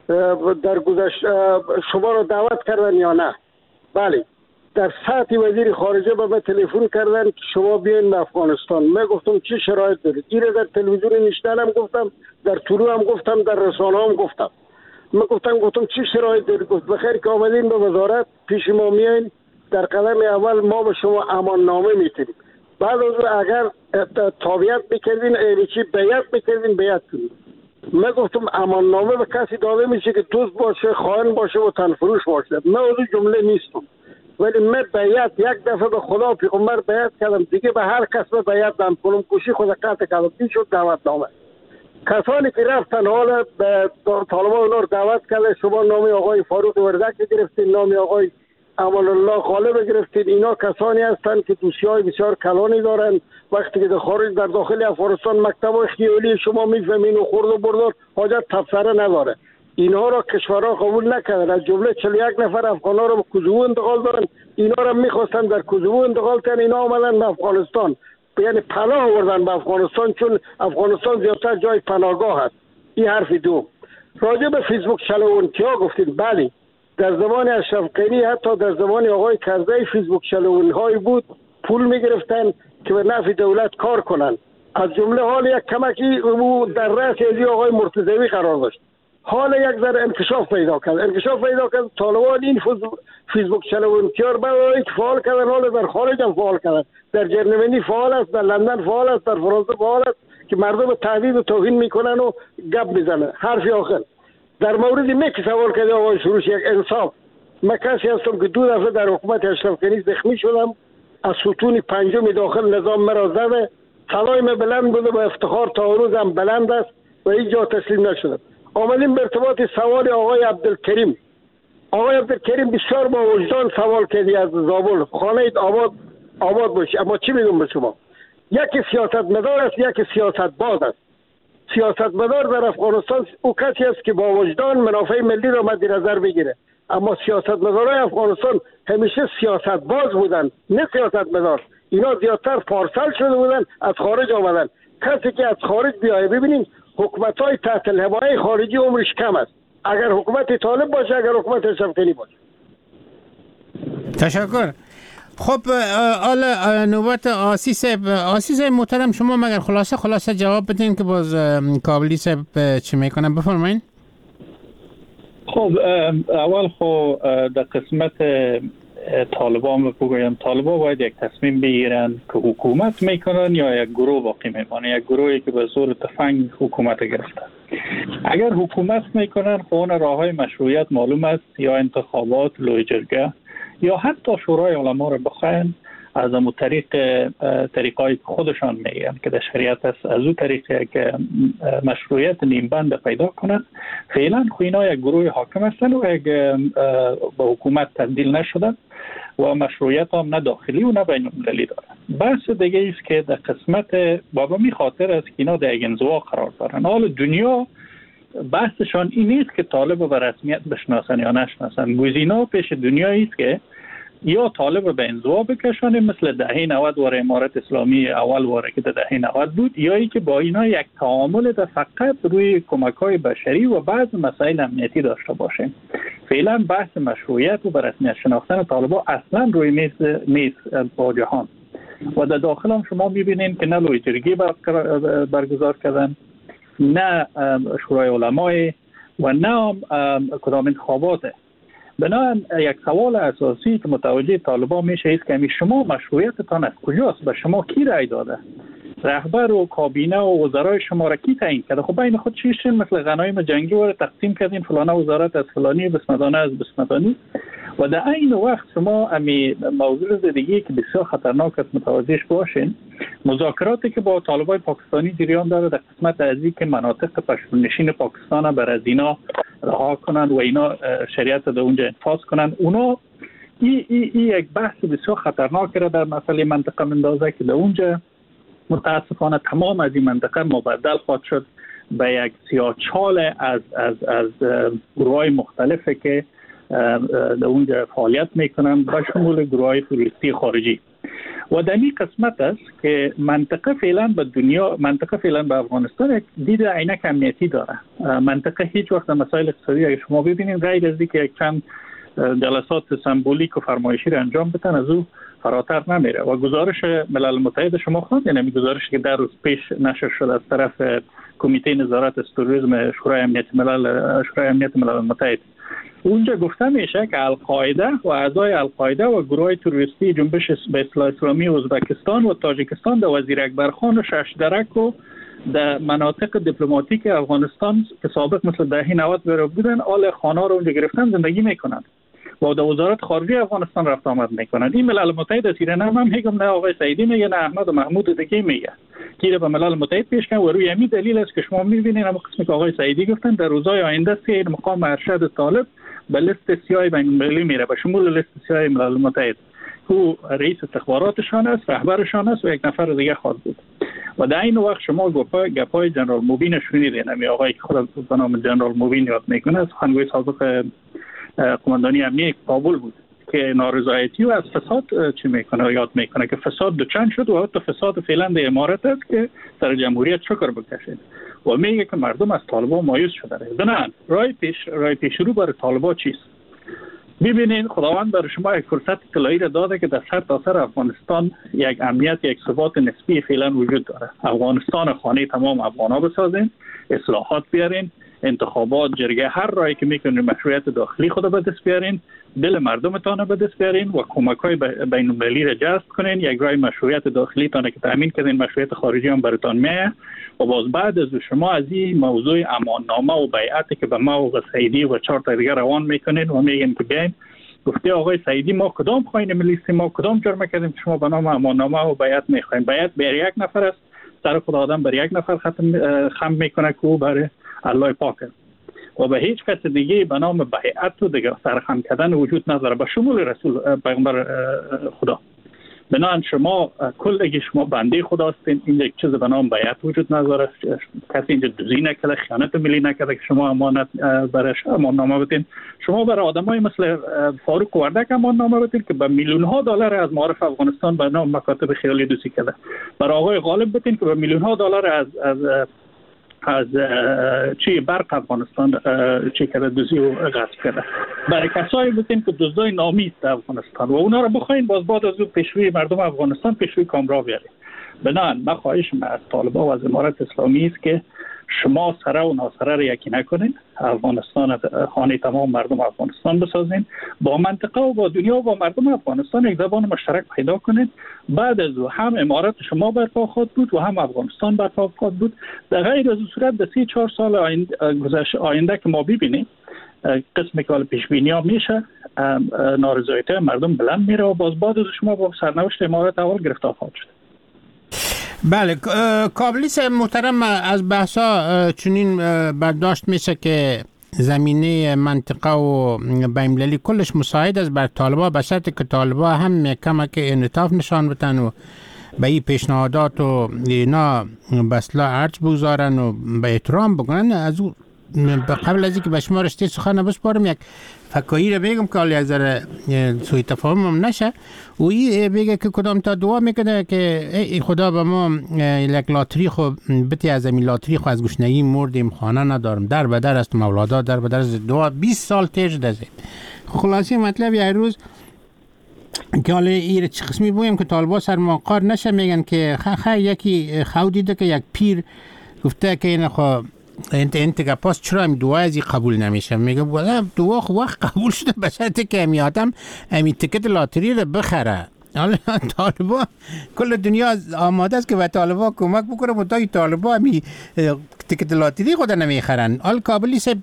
در گذشته شما را دعوت کردن یا نه. بله در سطح وزیر خارجه به من تلفن کردن که شما بیاین به افغانستان. من گفتم چه شرایط دارید؟ این در تلویزیون نشدن هم گفتم در طلوع هم گفتم در رسانه هم گفتم. من گفتم چه شرایط دارید؟ گفت بخیر که آمدین به وزارت پیش ما میاین در قدم اول ما به شما امان نامه میتونیم بعد از اگر تابعیت بکردین چی بیعت بکردین بیعت کنید. من گفتم امان نامه به کسی داده میشه که دوست باشه خائن باشه و تنفروش باشه. من از جمله نیستم ولی من بیعت یک دفعه به خدا پیغمبر بیعت کردم دیگه به هر کس به بیعت دادم کنم کوشی خود قطع کردم این شد دعوت نامه. کسانی که رفتن حالا به طالبان اونا رو دعوت کرده شما نام آقای فاروق وردک گرفتین نام آقای امان الله غالب گرفتین اینا کسانی هستند که دوسیای بسیار کلانی دارن وقتی که در داخل افغانستان مکتب خیالی شما میفهمین و خورد و بردار حاجت تبصره نداره. اینها را کشورها قبول نکردن از جمله 41 نفر افغانا رو به کوزوو انتقال دارن اینا را میخواستن در کوزوو انتقال کنن اینا آمدن به افغانستان یعنی پناه آوردن به افغانستان چون افغانستان زیادتر جای پناهگاه است. این حرف دو. راجع به فیسبوک چلوون کیا گفتید؟ بله در زمان اشرف غنی حتی در زمان آقای کرزی فیسبوک چلوون های بود پول میگرفتن که به نفع دولت کار کنن از جمله حال یک کمکی در رأس ازی آقای مرتضوی قرار داشت حالا یک ذره انکشاف پیدا کرد. طالبان این فیسبوک چلوونکیار برای که فعال کردن، حالا در خارج هم فعال کردن، در جرمنی فعال است، در لندن فعال است، در فرانسه فعال است که مردم تهدید و توهین میکنن و گپ میزنن. حرف آخر در مورد که سوال کرده آقای سروش، یک انصاف. من کسی هستم که 2 دفعه در حکومت اشرف غنی زخمی شدم، از ستون 5 داخل نظام مرا زده، صدای من بلند بوده، با افتخار تا روز هم بلند است و هیچ جا تسلیم نشدم. آمدیم به ارتباط سوال آقای عبدالکریم. آقای عبدالکریم بسیار با وجدان سوال کردی از زابل، خانه آباد باشه. اما چی میگم به شما؟ یکی سیاستمدار است، یکی سیاست باز است. سیاستمدار در افغانستان او کسی است که با وجدان منافع ملی را مد نظر بگیره، اما سیاستمدارای افغانستان همیشه سیاست باز بودن، نه سیاستمدار. اینا زیادتر پارسال شده بودن، از خارج آمدن. کسی که از خارج بیایه، ببینید حکومت‌های تحت الحمایه خارجی عمرش کم است، اگر حکومت طالب باشه، اگر حکومت اشرف غنی باشه. تشکر. خب حالا نوبت آسیس محترم، شما مگر خلاصه جواب بدین که باز کابلی صاحب چی میکنن. بفرمایید. خب اول در قسمت طالبان بگویم، طالبان باید یک تصمیم بگیرن که حکومت میکنن یا یک گروه باقی میمانه، یک گروهی که به زور تفنگ حکومت گرفتن. اگر حکومت میکنن اون راه های مشروعیت معلوم است، یا انتخابات، لوی جرگه، یا حتی شورای علما رو بخواین از اون طریقای خودشان میگن که در شریعت است، از اون طریقه که مشروعیت نیمبند پیدا کنند. فعلا اینا یک گروه حاکم هستند و به حکومت تبدیل نشدند و مشروعیت هم نه داخلی و نه بین المللی دارند. بحث دیگه است که در قسمت بابا می خاطر است که اینا در یک انزوا قرار دارند. حال دنیا بحثشان این نیست که طالب به رسمیت بشناسن یا نشناسن. گزینه پیش دنیایی است که یا طالب به انزوا بکشانه، مثل دهه 90 واره امارت اسلامی اول واره که در دهه 90 بود، یا ای که با اینا یک تعامل فقط روی کمک‌های بشری و بعض مسائل امنیتی داشته باشه. فعلا بحث مشروعیت و به رسمیت شناختن طالبان اصلا روی میز نیست با جهان. و در داخل هم شما می‌بینید که نه لوی جرگه برگزار کردن، نه شورای علمای و نه کدام انتخابات. بنابراین یک سوال اساسی که متوجه طالبان میشه است که شما مشروعیتتان از کجاست؟ به شما کی رأی داده؟ رهبر و کابینه و وزرای شما را کی تعیین کرده؟ خب بین خود چیشین مثل غنایم جنگی رو تقسیم کردین، فلانه وزارت از فلانی، بسمدانه از بسمدانی. و در این وقت شما امی موضوع دیگه که بسیار خطرناک است متوجهش باشین، مذاکراتی که با طالبای پاکستانی جریان داره در قسمت ازی که مناطق پشتونشین پاکستان بر از اینا رها کنن و اینا شریعت در اونجا انفاذ کنن، اونا یک بحث بسیار خطرناک را در مسئله منطقه مندازه که در اونجا متاسفانه تمام از این منطقه مبدل خواهد شد به یک سیاهچال از گروه‌های مختلفی که در اونجا فعالیت میکنن، به شمول گروه‌های توریستی خارجی. و در این قسمت است که منطقه فعلا به دنیا، منطقه فعلا به افغانستان دید عینک امنیتی داره. منطقه هیچ وقت مسائل اقتصادی اگه شما ببینید غیر از اینکه یک چند جلسات سمبولیک و فرمایشی را انجام بدن از او فراتر نمیره. و گزارش ملل متحد شما خواندین، یعنی گزارشی که در روز پیش نشر شد از طرف کمیته نظارت از تروریسم شورای امنیت ملل متحد، اونجا گفته میشه که القاعده و اعضای القاعده و گروه تروریستی جنبش به اصلاح اسلامی ازبکستان و تاجیکستان در وزیر اکبرخان و شش درک و در مناطق دیپلماتیک افغانستان که سابق مثل دهه 90 برو بودن، آل خانه رو اونجا گرفتن زندگی میکنند و در وزارت خارجه افغانستان رفت آمد میکنند. این ملل متحد است، نه من میگم، نه آقای سعیدی میگه، نه احمد و محمود دیگه میگه که به ملل متحد پیش کن. و روی همین دلیل است که شما میبینید اما قسمی که آقای سعیدی گفتن در روزهای آینده است که مقام ارشد طالب به لیست سیاه بین المللی میره، به شمول لیست سیاه ملل متحد. او رئیس استخباراتشان است، رهبرشان است و یک نفر دیگه خواهد بود. و در این وقت شما گپای جنرال موبین شنیدین، همین آقای که خود به نام جنرال موبین یاد میکنه، سخنگوی سابق قماندانی امنیه کابل بود که نارضایتی و از فساد چی میکنه یاد میکنه که فساد دوچند شد و حتی فساد فعلا در امارت است که سر جمهوریت شکر بکشید و میگه که مردم از طالبان مایوس شده. نه، راه پیش رو برای طالبان چیست؟ ببینید خداوند برای شما یک فرصت طلایی را داده که در سر افغانستان یک امنیت، یک ثبات نسبی فعلا وجود داره. افغانستان خانه تمام افغانا بسازین، اصلاحات بیارین، انتخابات، جرگه، هر راهی که میکنین مشروعیت داخلی خود به دست بیارین، دل مردمتان به دست بیارین و کمک‌های بین المللی را جذب کنین. یک راه مشروعیت داخلی تان که تامین کردین، مشروعیت خارجی هم براتون میه. و باز بعد از شما از این موضوع اماننامه و بیعتی که به ما و سعیدی و 4 تا دیگه روان میکنین و میگین که بیاین گفته آقای سعیدی ما کدام خواهیم لیست، ما کدام جرم کردیم که شما به نام اماننامه و بیعت میخواین؟ بیعت بر یک نفر است، سر خود آدم بر یک نفر خم میکنه که او برای الله پاک و به هیچ کس دیگه به نام بیعت و دیگه سرخم کردن وجود نداره، به شمول رسول پیغمبر خدا. بنابراین شما کلگی شما بنده خدا هستین، این یک چیز به نام بیعت وجود نداره. کسی اینجا دزدی نکرده، خیانت ملی نکرده که شما امانت برش اماننامه بدین. شما برای آدمای مثل فاروق وردک اماننامه بدین که به میلیون ها دلار از معارف افغانستان به نام مکاتب خیالی دوستی کرده. برای آقای غالب بدین که به میلیون ها دلار از چی برق افغانستان چی کرده، دوزی و غصب کرده. برای کسایی بودین که دزدای نامی است افغانستان و اونا رو بخواین باز بعد از اون پیشروی مردم افغانستان پیشروی کامرا بیارین. بنابراین من خواهشم از طالبان و از امارت اسلامی است که شما سره و ناسره رو یکی نکنین، افغانستان خانه تمام مردم افغانستان بسازین، با منطقه و با دنیا و با مردم افغانستان یک زبان مشترک پیدا کنین. بعد از او هم امارت شما برپا خواهد بود و هم افغانستان برپا خواهد بود. در غیر از صورت به 3-4 سال آینده که ما ببینیم قسمی که پیش بینی ها میشه، نارضایتی مردم بلند میره و باز بعد از شما با سرنوشت امارت اول گرفتار خواهد شد. بله، کابلیس محترم، از بحثا چنین برداشت میشه که زمینه منطقه و بین‌المللی کلش مساعد است بر طالبان، به شرطی که طالبان هم کمک انعطاف نشان بدن و به این پیشنهادات و اینا به اصطلاح ارج بگذارن و به احترام بکنن. از او قبل از اینکه به شما رشته سخن بسپارم یک فکایی رو بگم که حالا یک ذره سوء تفاهم هم نشه. و این بگه که کدام تا دعا میکنه که ای خدا به ما یک لاتری خو بتی از این لاتری خو از گشنگی مردیم، خانه ندارم، در به در است مولادا، در به در است دعا 20 سال تیج دزید. خلاصی مطلب یک روز که حالا این چه قسمی بویم که طالبا سرماقار نشه، میگن که یکی خو دیده که یک پیر گفته که این خو انت که پاس چرا این دعا ازی قبول نمیشه؟ میگه بله دعا خو وقت قبول شده به شرطی که امی آدم امی تکت لاتری رو بخره. حالا طالبا کل دنیا آماده است که به طالبا کمک بکنه، متای طالبا امی تکت لاتری خود نمیخرن. حال کابلی صاحب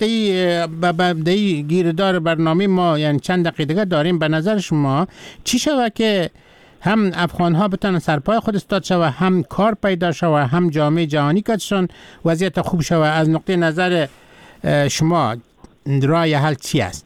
دی گیردار برنامه ما یعنی چند دقیقه دیگه داریم. به نظر شما چی شود که هم افغان ها بتونن سرپای خود استاد شود، هم کار پیدا شود، هم جامعه جهانی کدشون وضعیت خوب شود؟ از نقطه نظر شما راه حل چی است؟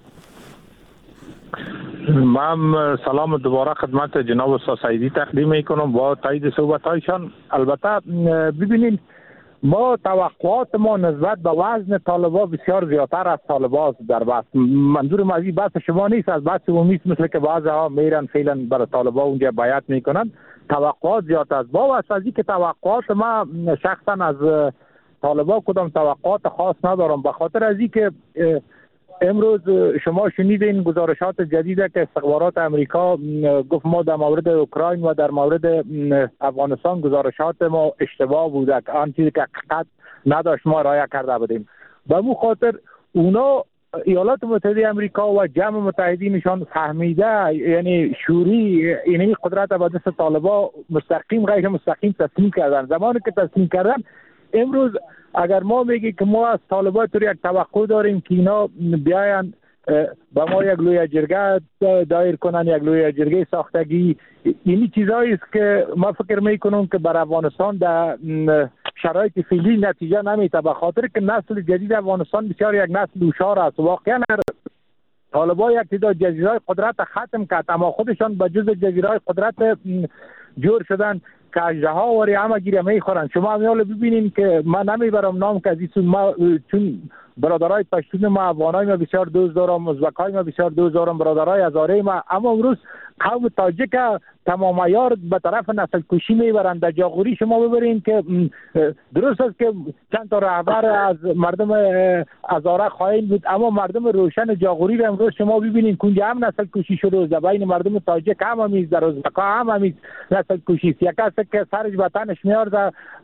من سلام دوباره خدمت جناب استاد سعیدی تقدیم میکنم با تایید صحبتایشان. البته ببینید ما توقعات ما نسبت به وزن طالبان بسیار زیادتر از طالبان در بحث. منظور ما از این بحث شما نیست، از بحث عمومی است، مثل که بعضی‌ها میرن فعلا برای طالبان اونجا بیعت میکنن. توقعات زیاد است. با واسه از اینکه توقعات ما شخصا از طالبان کدام توقعات خاص ندارم، به خاطر از اینکه امروز شما شنیدین گزارشات جدیده که استخبارات امریکا گفت ما در مورد اوکراین و در مورد افغانستان گزارشات ما اشتباه بوده، آن چیزی که حقیقت نداشت ما رعایت کرده بودیم. به مو خاطر اونا ایالات متحده امریکا و جمع متحدینشان فهمیده، یعنی شوری اینی قدرت به دست طالبان مستقیم غیر مستقیم تسلیم کردن. زمانی که تسلیم کردن، امروز اگر ما میگی که ما از طالبان طور یک توقع داریم که اینا بیاین با ما یک لوی جرگه دایر کنن، یک لوی جرگه ساختگی، اینی چیزایی است که ما فکر میکنم که بر افغانستان در شرایط فعلی نتیجه نمیده، به خاطر که نسل جدید افغانستان بسیار یک نسل هوشیار است. واقعا طالبان یک تعداد جزیره‌های قدرت ختم کرد، اما خودشان به جز جزیره‌های قدرت جور شدن که اژدها وری همه گیره میخورن. شما همیال ببینین که من نمیبرم نام که ازیسون ما چون برادرای پشتون ما، افغانای ما بسیار دوست دارم، ازبکای ما بسیار دوست دارم، برادرای هزاره ما، اما امروز قوم تاجیک تمام عیار به طرف نسل کشی میبرند. در جاغوری شما ببرین که درست است که چند تا رهبر از مردم هزاره خواهیم بود، اما مردم روشن جاغوری رو امروز شما ببینین که اونجا هم نسل کشی شده، در بین مردم تاجیک هم همیز، در ازبکا هم همیز نسل کشی است. یک کسی که سرش به تنش میارده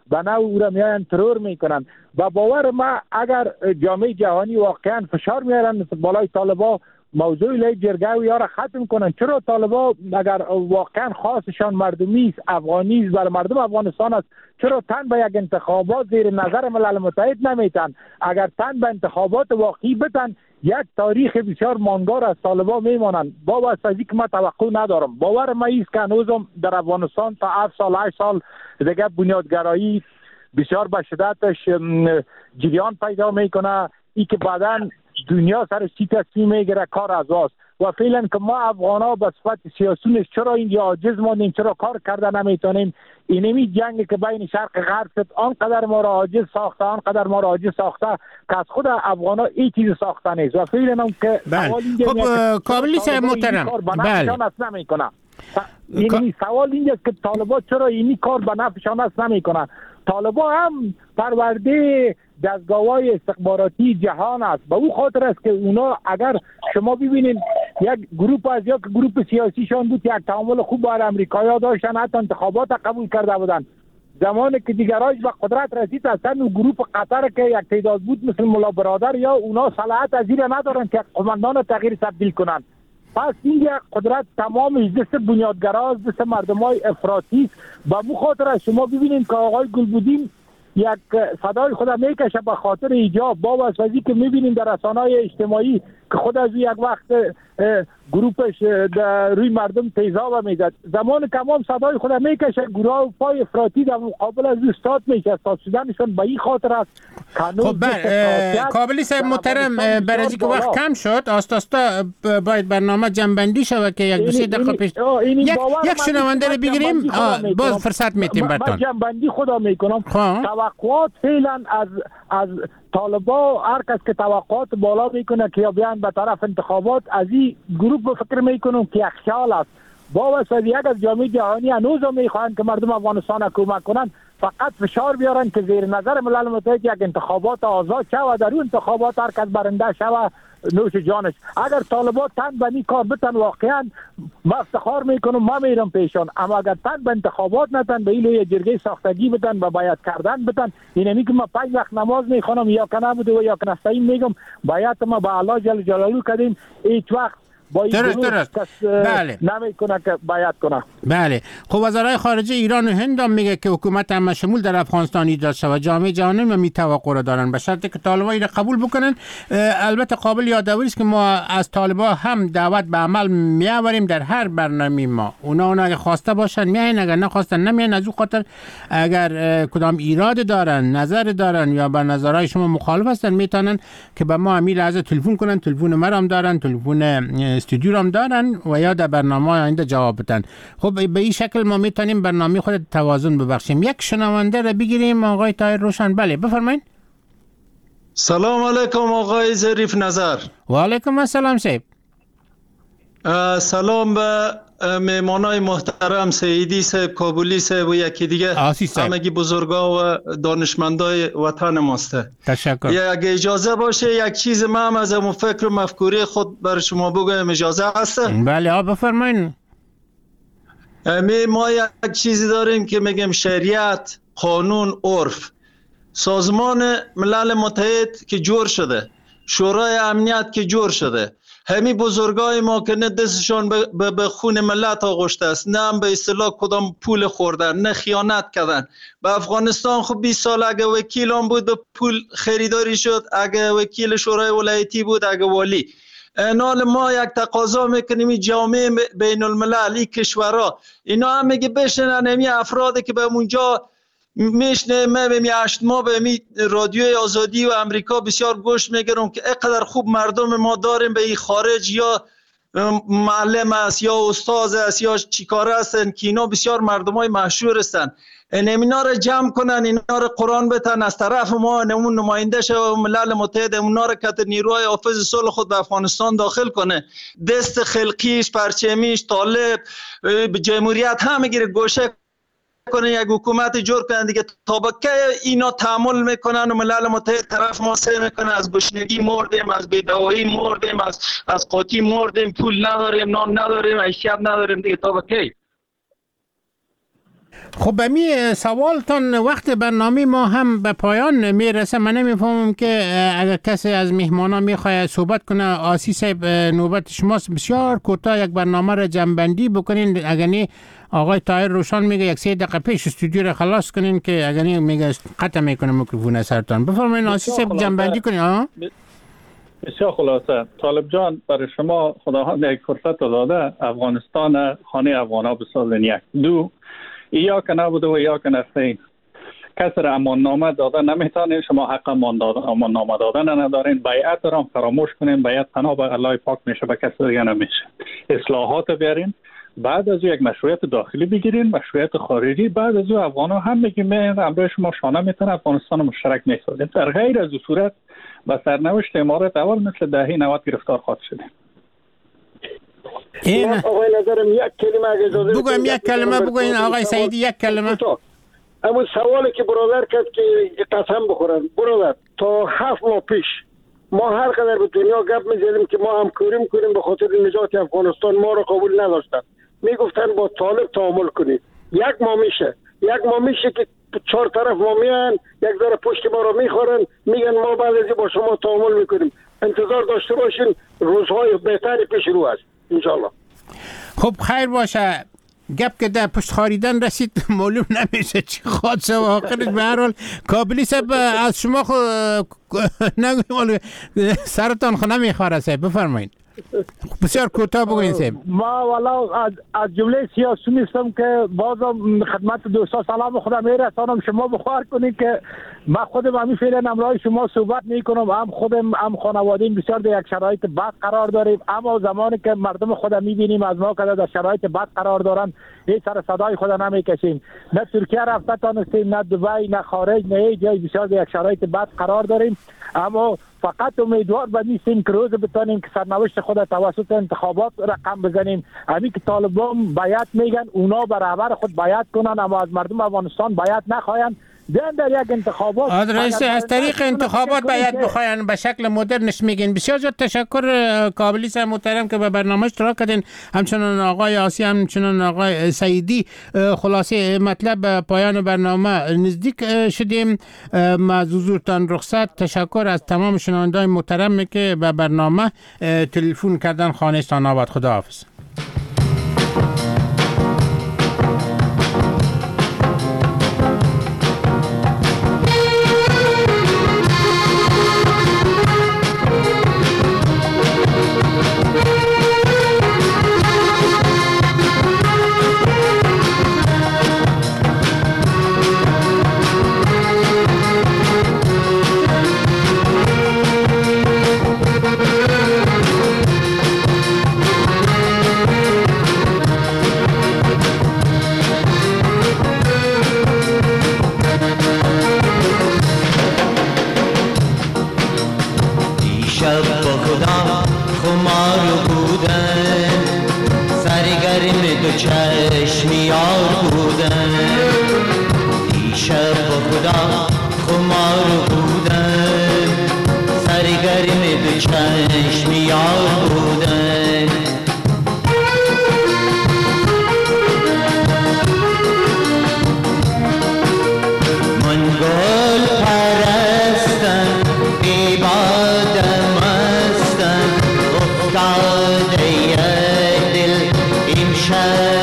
به نوع او را میاین ترور میکنن. و باور ما اگر جامعه جهانی واقعا فشار میارن بالای طالبا موضوع لی جرگه و یارا ختم کنن، چرا طالبا اگر واقعا خاصشان مردمی است، افغانی است، برای مردم افغانستان است، چرا تن به یک انتخابات زیر نظر ملل متحد نمیتن؟ اگر تن به انتخابات واقعی بتن یک تاریخ بسیار ماندگار از طالبا میمانند. با واسطه که من توقع ندارم. باور ما است که هنوزم در افغانستان تا 7 سال 8 سال دیگه بنیادگرایی بسیار به شدتش جریان پیدا میکنه. ای که بعداً دنیا سر چی تصمیم میگیره کار از واست. و فعلا که ما افغانا به صفت سیاسیون چرا اینجا عاجز ماندیم، چرا کار کرده نمیتونیم؟ اینمی جنگ که بین شرق غرب شد آنقدر ما را عاجز ساخته، آنقدر ما را عاجز ساخته که از خود افغانا این چیز ساخته نیست. و فعلا هم که سوال اینجا خب کابلی صاحب محترم، بله نمیکنه. این سوال اینجاست که طالبا چرا اینی کار به نفعشان است نمیکنه؟ طالبا هم پرورده دستگاه‌های استخباراتی جهان است. به او خاطر است که اونا اگر شما ببینید یک گروپ از یک گروپ سیاسیشان بود یک تعامل خوب با امریکایی‌ها داشتن، حتی انتخابات قبول کرده بودند. زمانی که دیگرایش به قدرت رسید اصلا اون گروپ قطر که یک تعداد بود مثل مولا برادر یا اونا صلاحیت از این ندارن که قماندان تغییر تبدیل کنند. پس این یک قدرت تمام دست بنیادگراست، دست مردمای افراطی است. به مو خاطر از شما ببینید که آقای گلبودین یک صدای خود میکشه به خاطر ایجاب با واسطه‌ای که میبینیم در رسانه‌های اجتماعی که خود از یک وقت گروپش در روی مردم تیزاب میزد. زمان کمام صدای خود میکشه، گروه پای افراطی در مقابل از استاد میشه. استاد شدنشون به این خاطر است. خب کابلی صاحب محترم، برای اینکه وقت کم شد آستا باید برنامه جنبندی شود که یک دو سه دقیقه پیش یک شنونده رو بگیریم باز فرصت میتیم براتون. جنبندی خدا میکنم. توقعات فعلا از طالبا هر کس که توقعات بالا میکنه که بیان به طرف انتخابات، از این گروه فکر میکنم که یک خیال است. با واسطه یک از جامعه جهانی هنوز هم میخواهند که مردم افغانستان کمک کنند، فقط فشار بیارن که زیر نظر ملل متحد یک انتخابات آزاد شود و در اون انتخابات هر کس برنده شود نوش جانش. اگر طالبات تن به این کار بتن واقعا ما افتخار میکنم ما میرم پیشان، اما اگر تن به انتخابات نتن به این جرگه ساختگی بتن و بیعت کردن بتن، اینمی که ما 5 وقت نماز میخونم یا که نبوده و یا که نستعین میگم بیعت ما به الله جل جلاله کردیم، هیچ وقت با این درست. بله. نمیکنه که بیعت کنه. بله. خب وزرای خارجه ایران و هند هم میگه که حکومت هم شمول در افغانستان ایجاد شود. جامعه جهانی هم توقع را دارن به شرطی که طالبان را قبول بکنن. البته قابل یادآوری است که ما از طالبان هم دعوت به عمل میآوریم در هر برنامه ما. اونا اگه خواسته باشن میاین، اگر نخواستن نمیاین. از اون خاطر اگر کدام ایراد دارن، نظر دارن یا با نظرهای شما مخالف هستن میتونن که به ما همین لحظه تلفن کنن. تلفن ما هم دارن، تلفن استودیو هم دارن و یا در برنامه آینده جواب بدن. خب به این شکل ما میتونیم برنامه خود توازن ببخشیم. یک شنونده رو بگیریم. آقای طاهر روشن. بله بفرمایید. سلام علیکم آقای ظریف نظر. و علیکم السلام صاحب. سلام به مهمانای محترم سیدی صاحب، کابلی صاحب و یکی دیگه همگی بزرگا و دانشمندای وطن ماست. تشکر. اگه اجازه باشه یک چیز ما هم از اون فکر و مفکوری خود بر شما بگویم، اجازه هست؟ بله بفرمایید. ما یک چیزی داریم که میگیم شریعت، قانون، عرف. سازمان ملل متحد که جور شده، شورای امنیت که جور شده، همین بزرگای ما که نه دستشان به خون ملت آغشته است، نه هم به اصطلاح کدام پول خوردن، نه خیانت کردن. به افغانستان خب 20 سال اگه وکیل هم بود پول خریداری شد، اگه وکیل شورای ولایتی بود، اگه والی. نال ما یک تقاضا میکنیم جامعه بین المللی کشورها اینا هم میگه بشنن همی افرادی که به اونجا میشنه. من به 8 ماه به رادیوی آزادی و امریکا بسیار گوش میگیرم که اینقدر خوب مردم ما داریم به این خارج یا معلم است یا استاد است یا چیکاره هستن که اینا بسیار مردمای مشهور هستن. اینا رو جمع کنن، اینا رو قرآن بتن از طرف ما نمون نماینده شه و ملل متحد اونا رو که نیروهای حافظ صلح خود به افغانستان داخل کنه. دست خلقیش، پرچمیش، طالب، جمهوریت همه گیره گوشه کنه، یک حکومت جور کنن دیگه. طبقه اینا تعامل میکنن و ملل متحد طرف ما سه میکنه. از گشنگی مردیم، از بیدوایی مردیم، از قاطی مردیم، پول نداریم، نان نداریم، عیشیت نداریم دیگه. طبقه خب امی سوالتان وقت برنامه ما هم به پایان میرسه. من نمیفهمم که اگر کسی از مهمانا میخواد صحبت کنه. آسی صاحب نوبت شماست. بسیار کوتاه یک برنامه را جنبندی بکنین. اگر نه آقای طاهر روشان میگه یک 3 دقیقه پیش استودیو را خلاص کنین که اگر نه میگه قطع میکنه میکروفون سرتان. بفرمایید آسی صاحب جنبندی کنین. بسیار خلاصه. طالب جان برای شما خداوند یک فرصت داده افغانستان خانه افغانا بسازین. 1 2 یا که نبوده و یا که نستین. کسی را امان نامه داده نمیتونین. شما حق امان نامه دادن ندارین. بیعت را فراموش کنین. بیعت پناه به الله پاک میشه، به کسی دیگه نمیشه. اصلاحات بیارین. بعد از یک مشروعیت داخلی بگیرین، مشروعیت خارجی. بعد از افغانا هم میگیم امروز شما شانه میتونه افغانستان مشترک میسازین. در غیر از صورت با سرنوشت امارات اول مثل دهه 90 گرفتار خواهد شدیم. این آقای نظرم یک کلمه اجازه بگویم. یک کلمه بگوین آقای سعیدی. یک کلمه. اما سوالی که برادر کرد که قسم بخورن. برادر تا 7 ماه پیش ما هر قدر به دنیا گپ می‌زدیم که ما همکاری می‌کنیم به خاطر نجات افغانستان، ما رو قبول نداشتن. میگفتن با طالب تعامل کنید. 1 ماه میشه که 4 طرف ما میان یک ذره پشت ما رو میخورن، میگن ما بعد از با شما تعامل میکنیم. انتظار داشته باشین، روزهای بهتری پیش رو است انشالله. خب خیر باشه. گپ که در پشت خاریدن رسید معلوم نمیشه چی خواهد و آخرش به هر حال کابلی صاحب از شما نگویم سرتان خو نمیخواره صاحب. بفرمایید. بسیار کوتاه بگوین صاحب. ما والا از جمله سیاسی نیستم که بازم خدمت دوستا سلام خودم میرسانم. شما بخوار کنید که من خودم همین فعلا امرای شما صحبت میکنم. هم خودم هم خانوادیم بسیار در یک شرایط بد قرار داریم. اما زمانی که مردم خودم میبینیم از ما که در شرایط بد قرار دارن هیچ سر صدای خود نمیکشیم. نه ترکیه رفته تانستیم، نه دبی، نه خارج، نه هیچ جای. بسیار در یک شرایط بد قرار داریم. اما فقط امیدوار نیستیم که روز بتانیم که سرنوشت خود توسط انتخابات رقم بزنیم. همین که طالبان بیعت میگن اونا برابر خود بیعت کنن، اما از مردم افغانستان بیعت نخواهند. در یک انتخابات رئیس از طریق انتخابات باید بخواین به شکل مدرنش میگین. بسیار زیاد تشکر کابلی صاحب محترم که به برنامه اشتراک کردین. همچنان آقای آسی، همچنان آقای سعیدی. خلاصه مطلب پایان برنامه نزدیک شدیم. از حضورتان رخصت. تشکر از تمام شنوندگان محترم که به برنامه تلفن کردن. خانه‌تان آباد. خداحافظ. شهر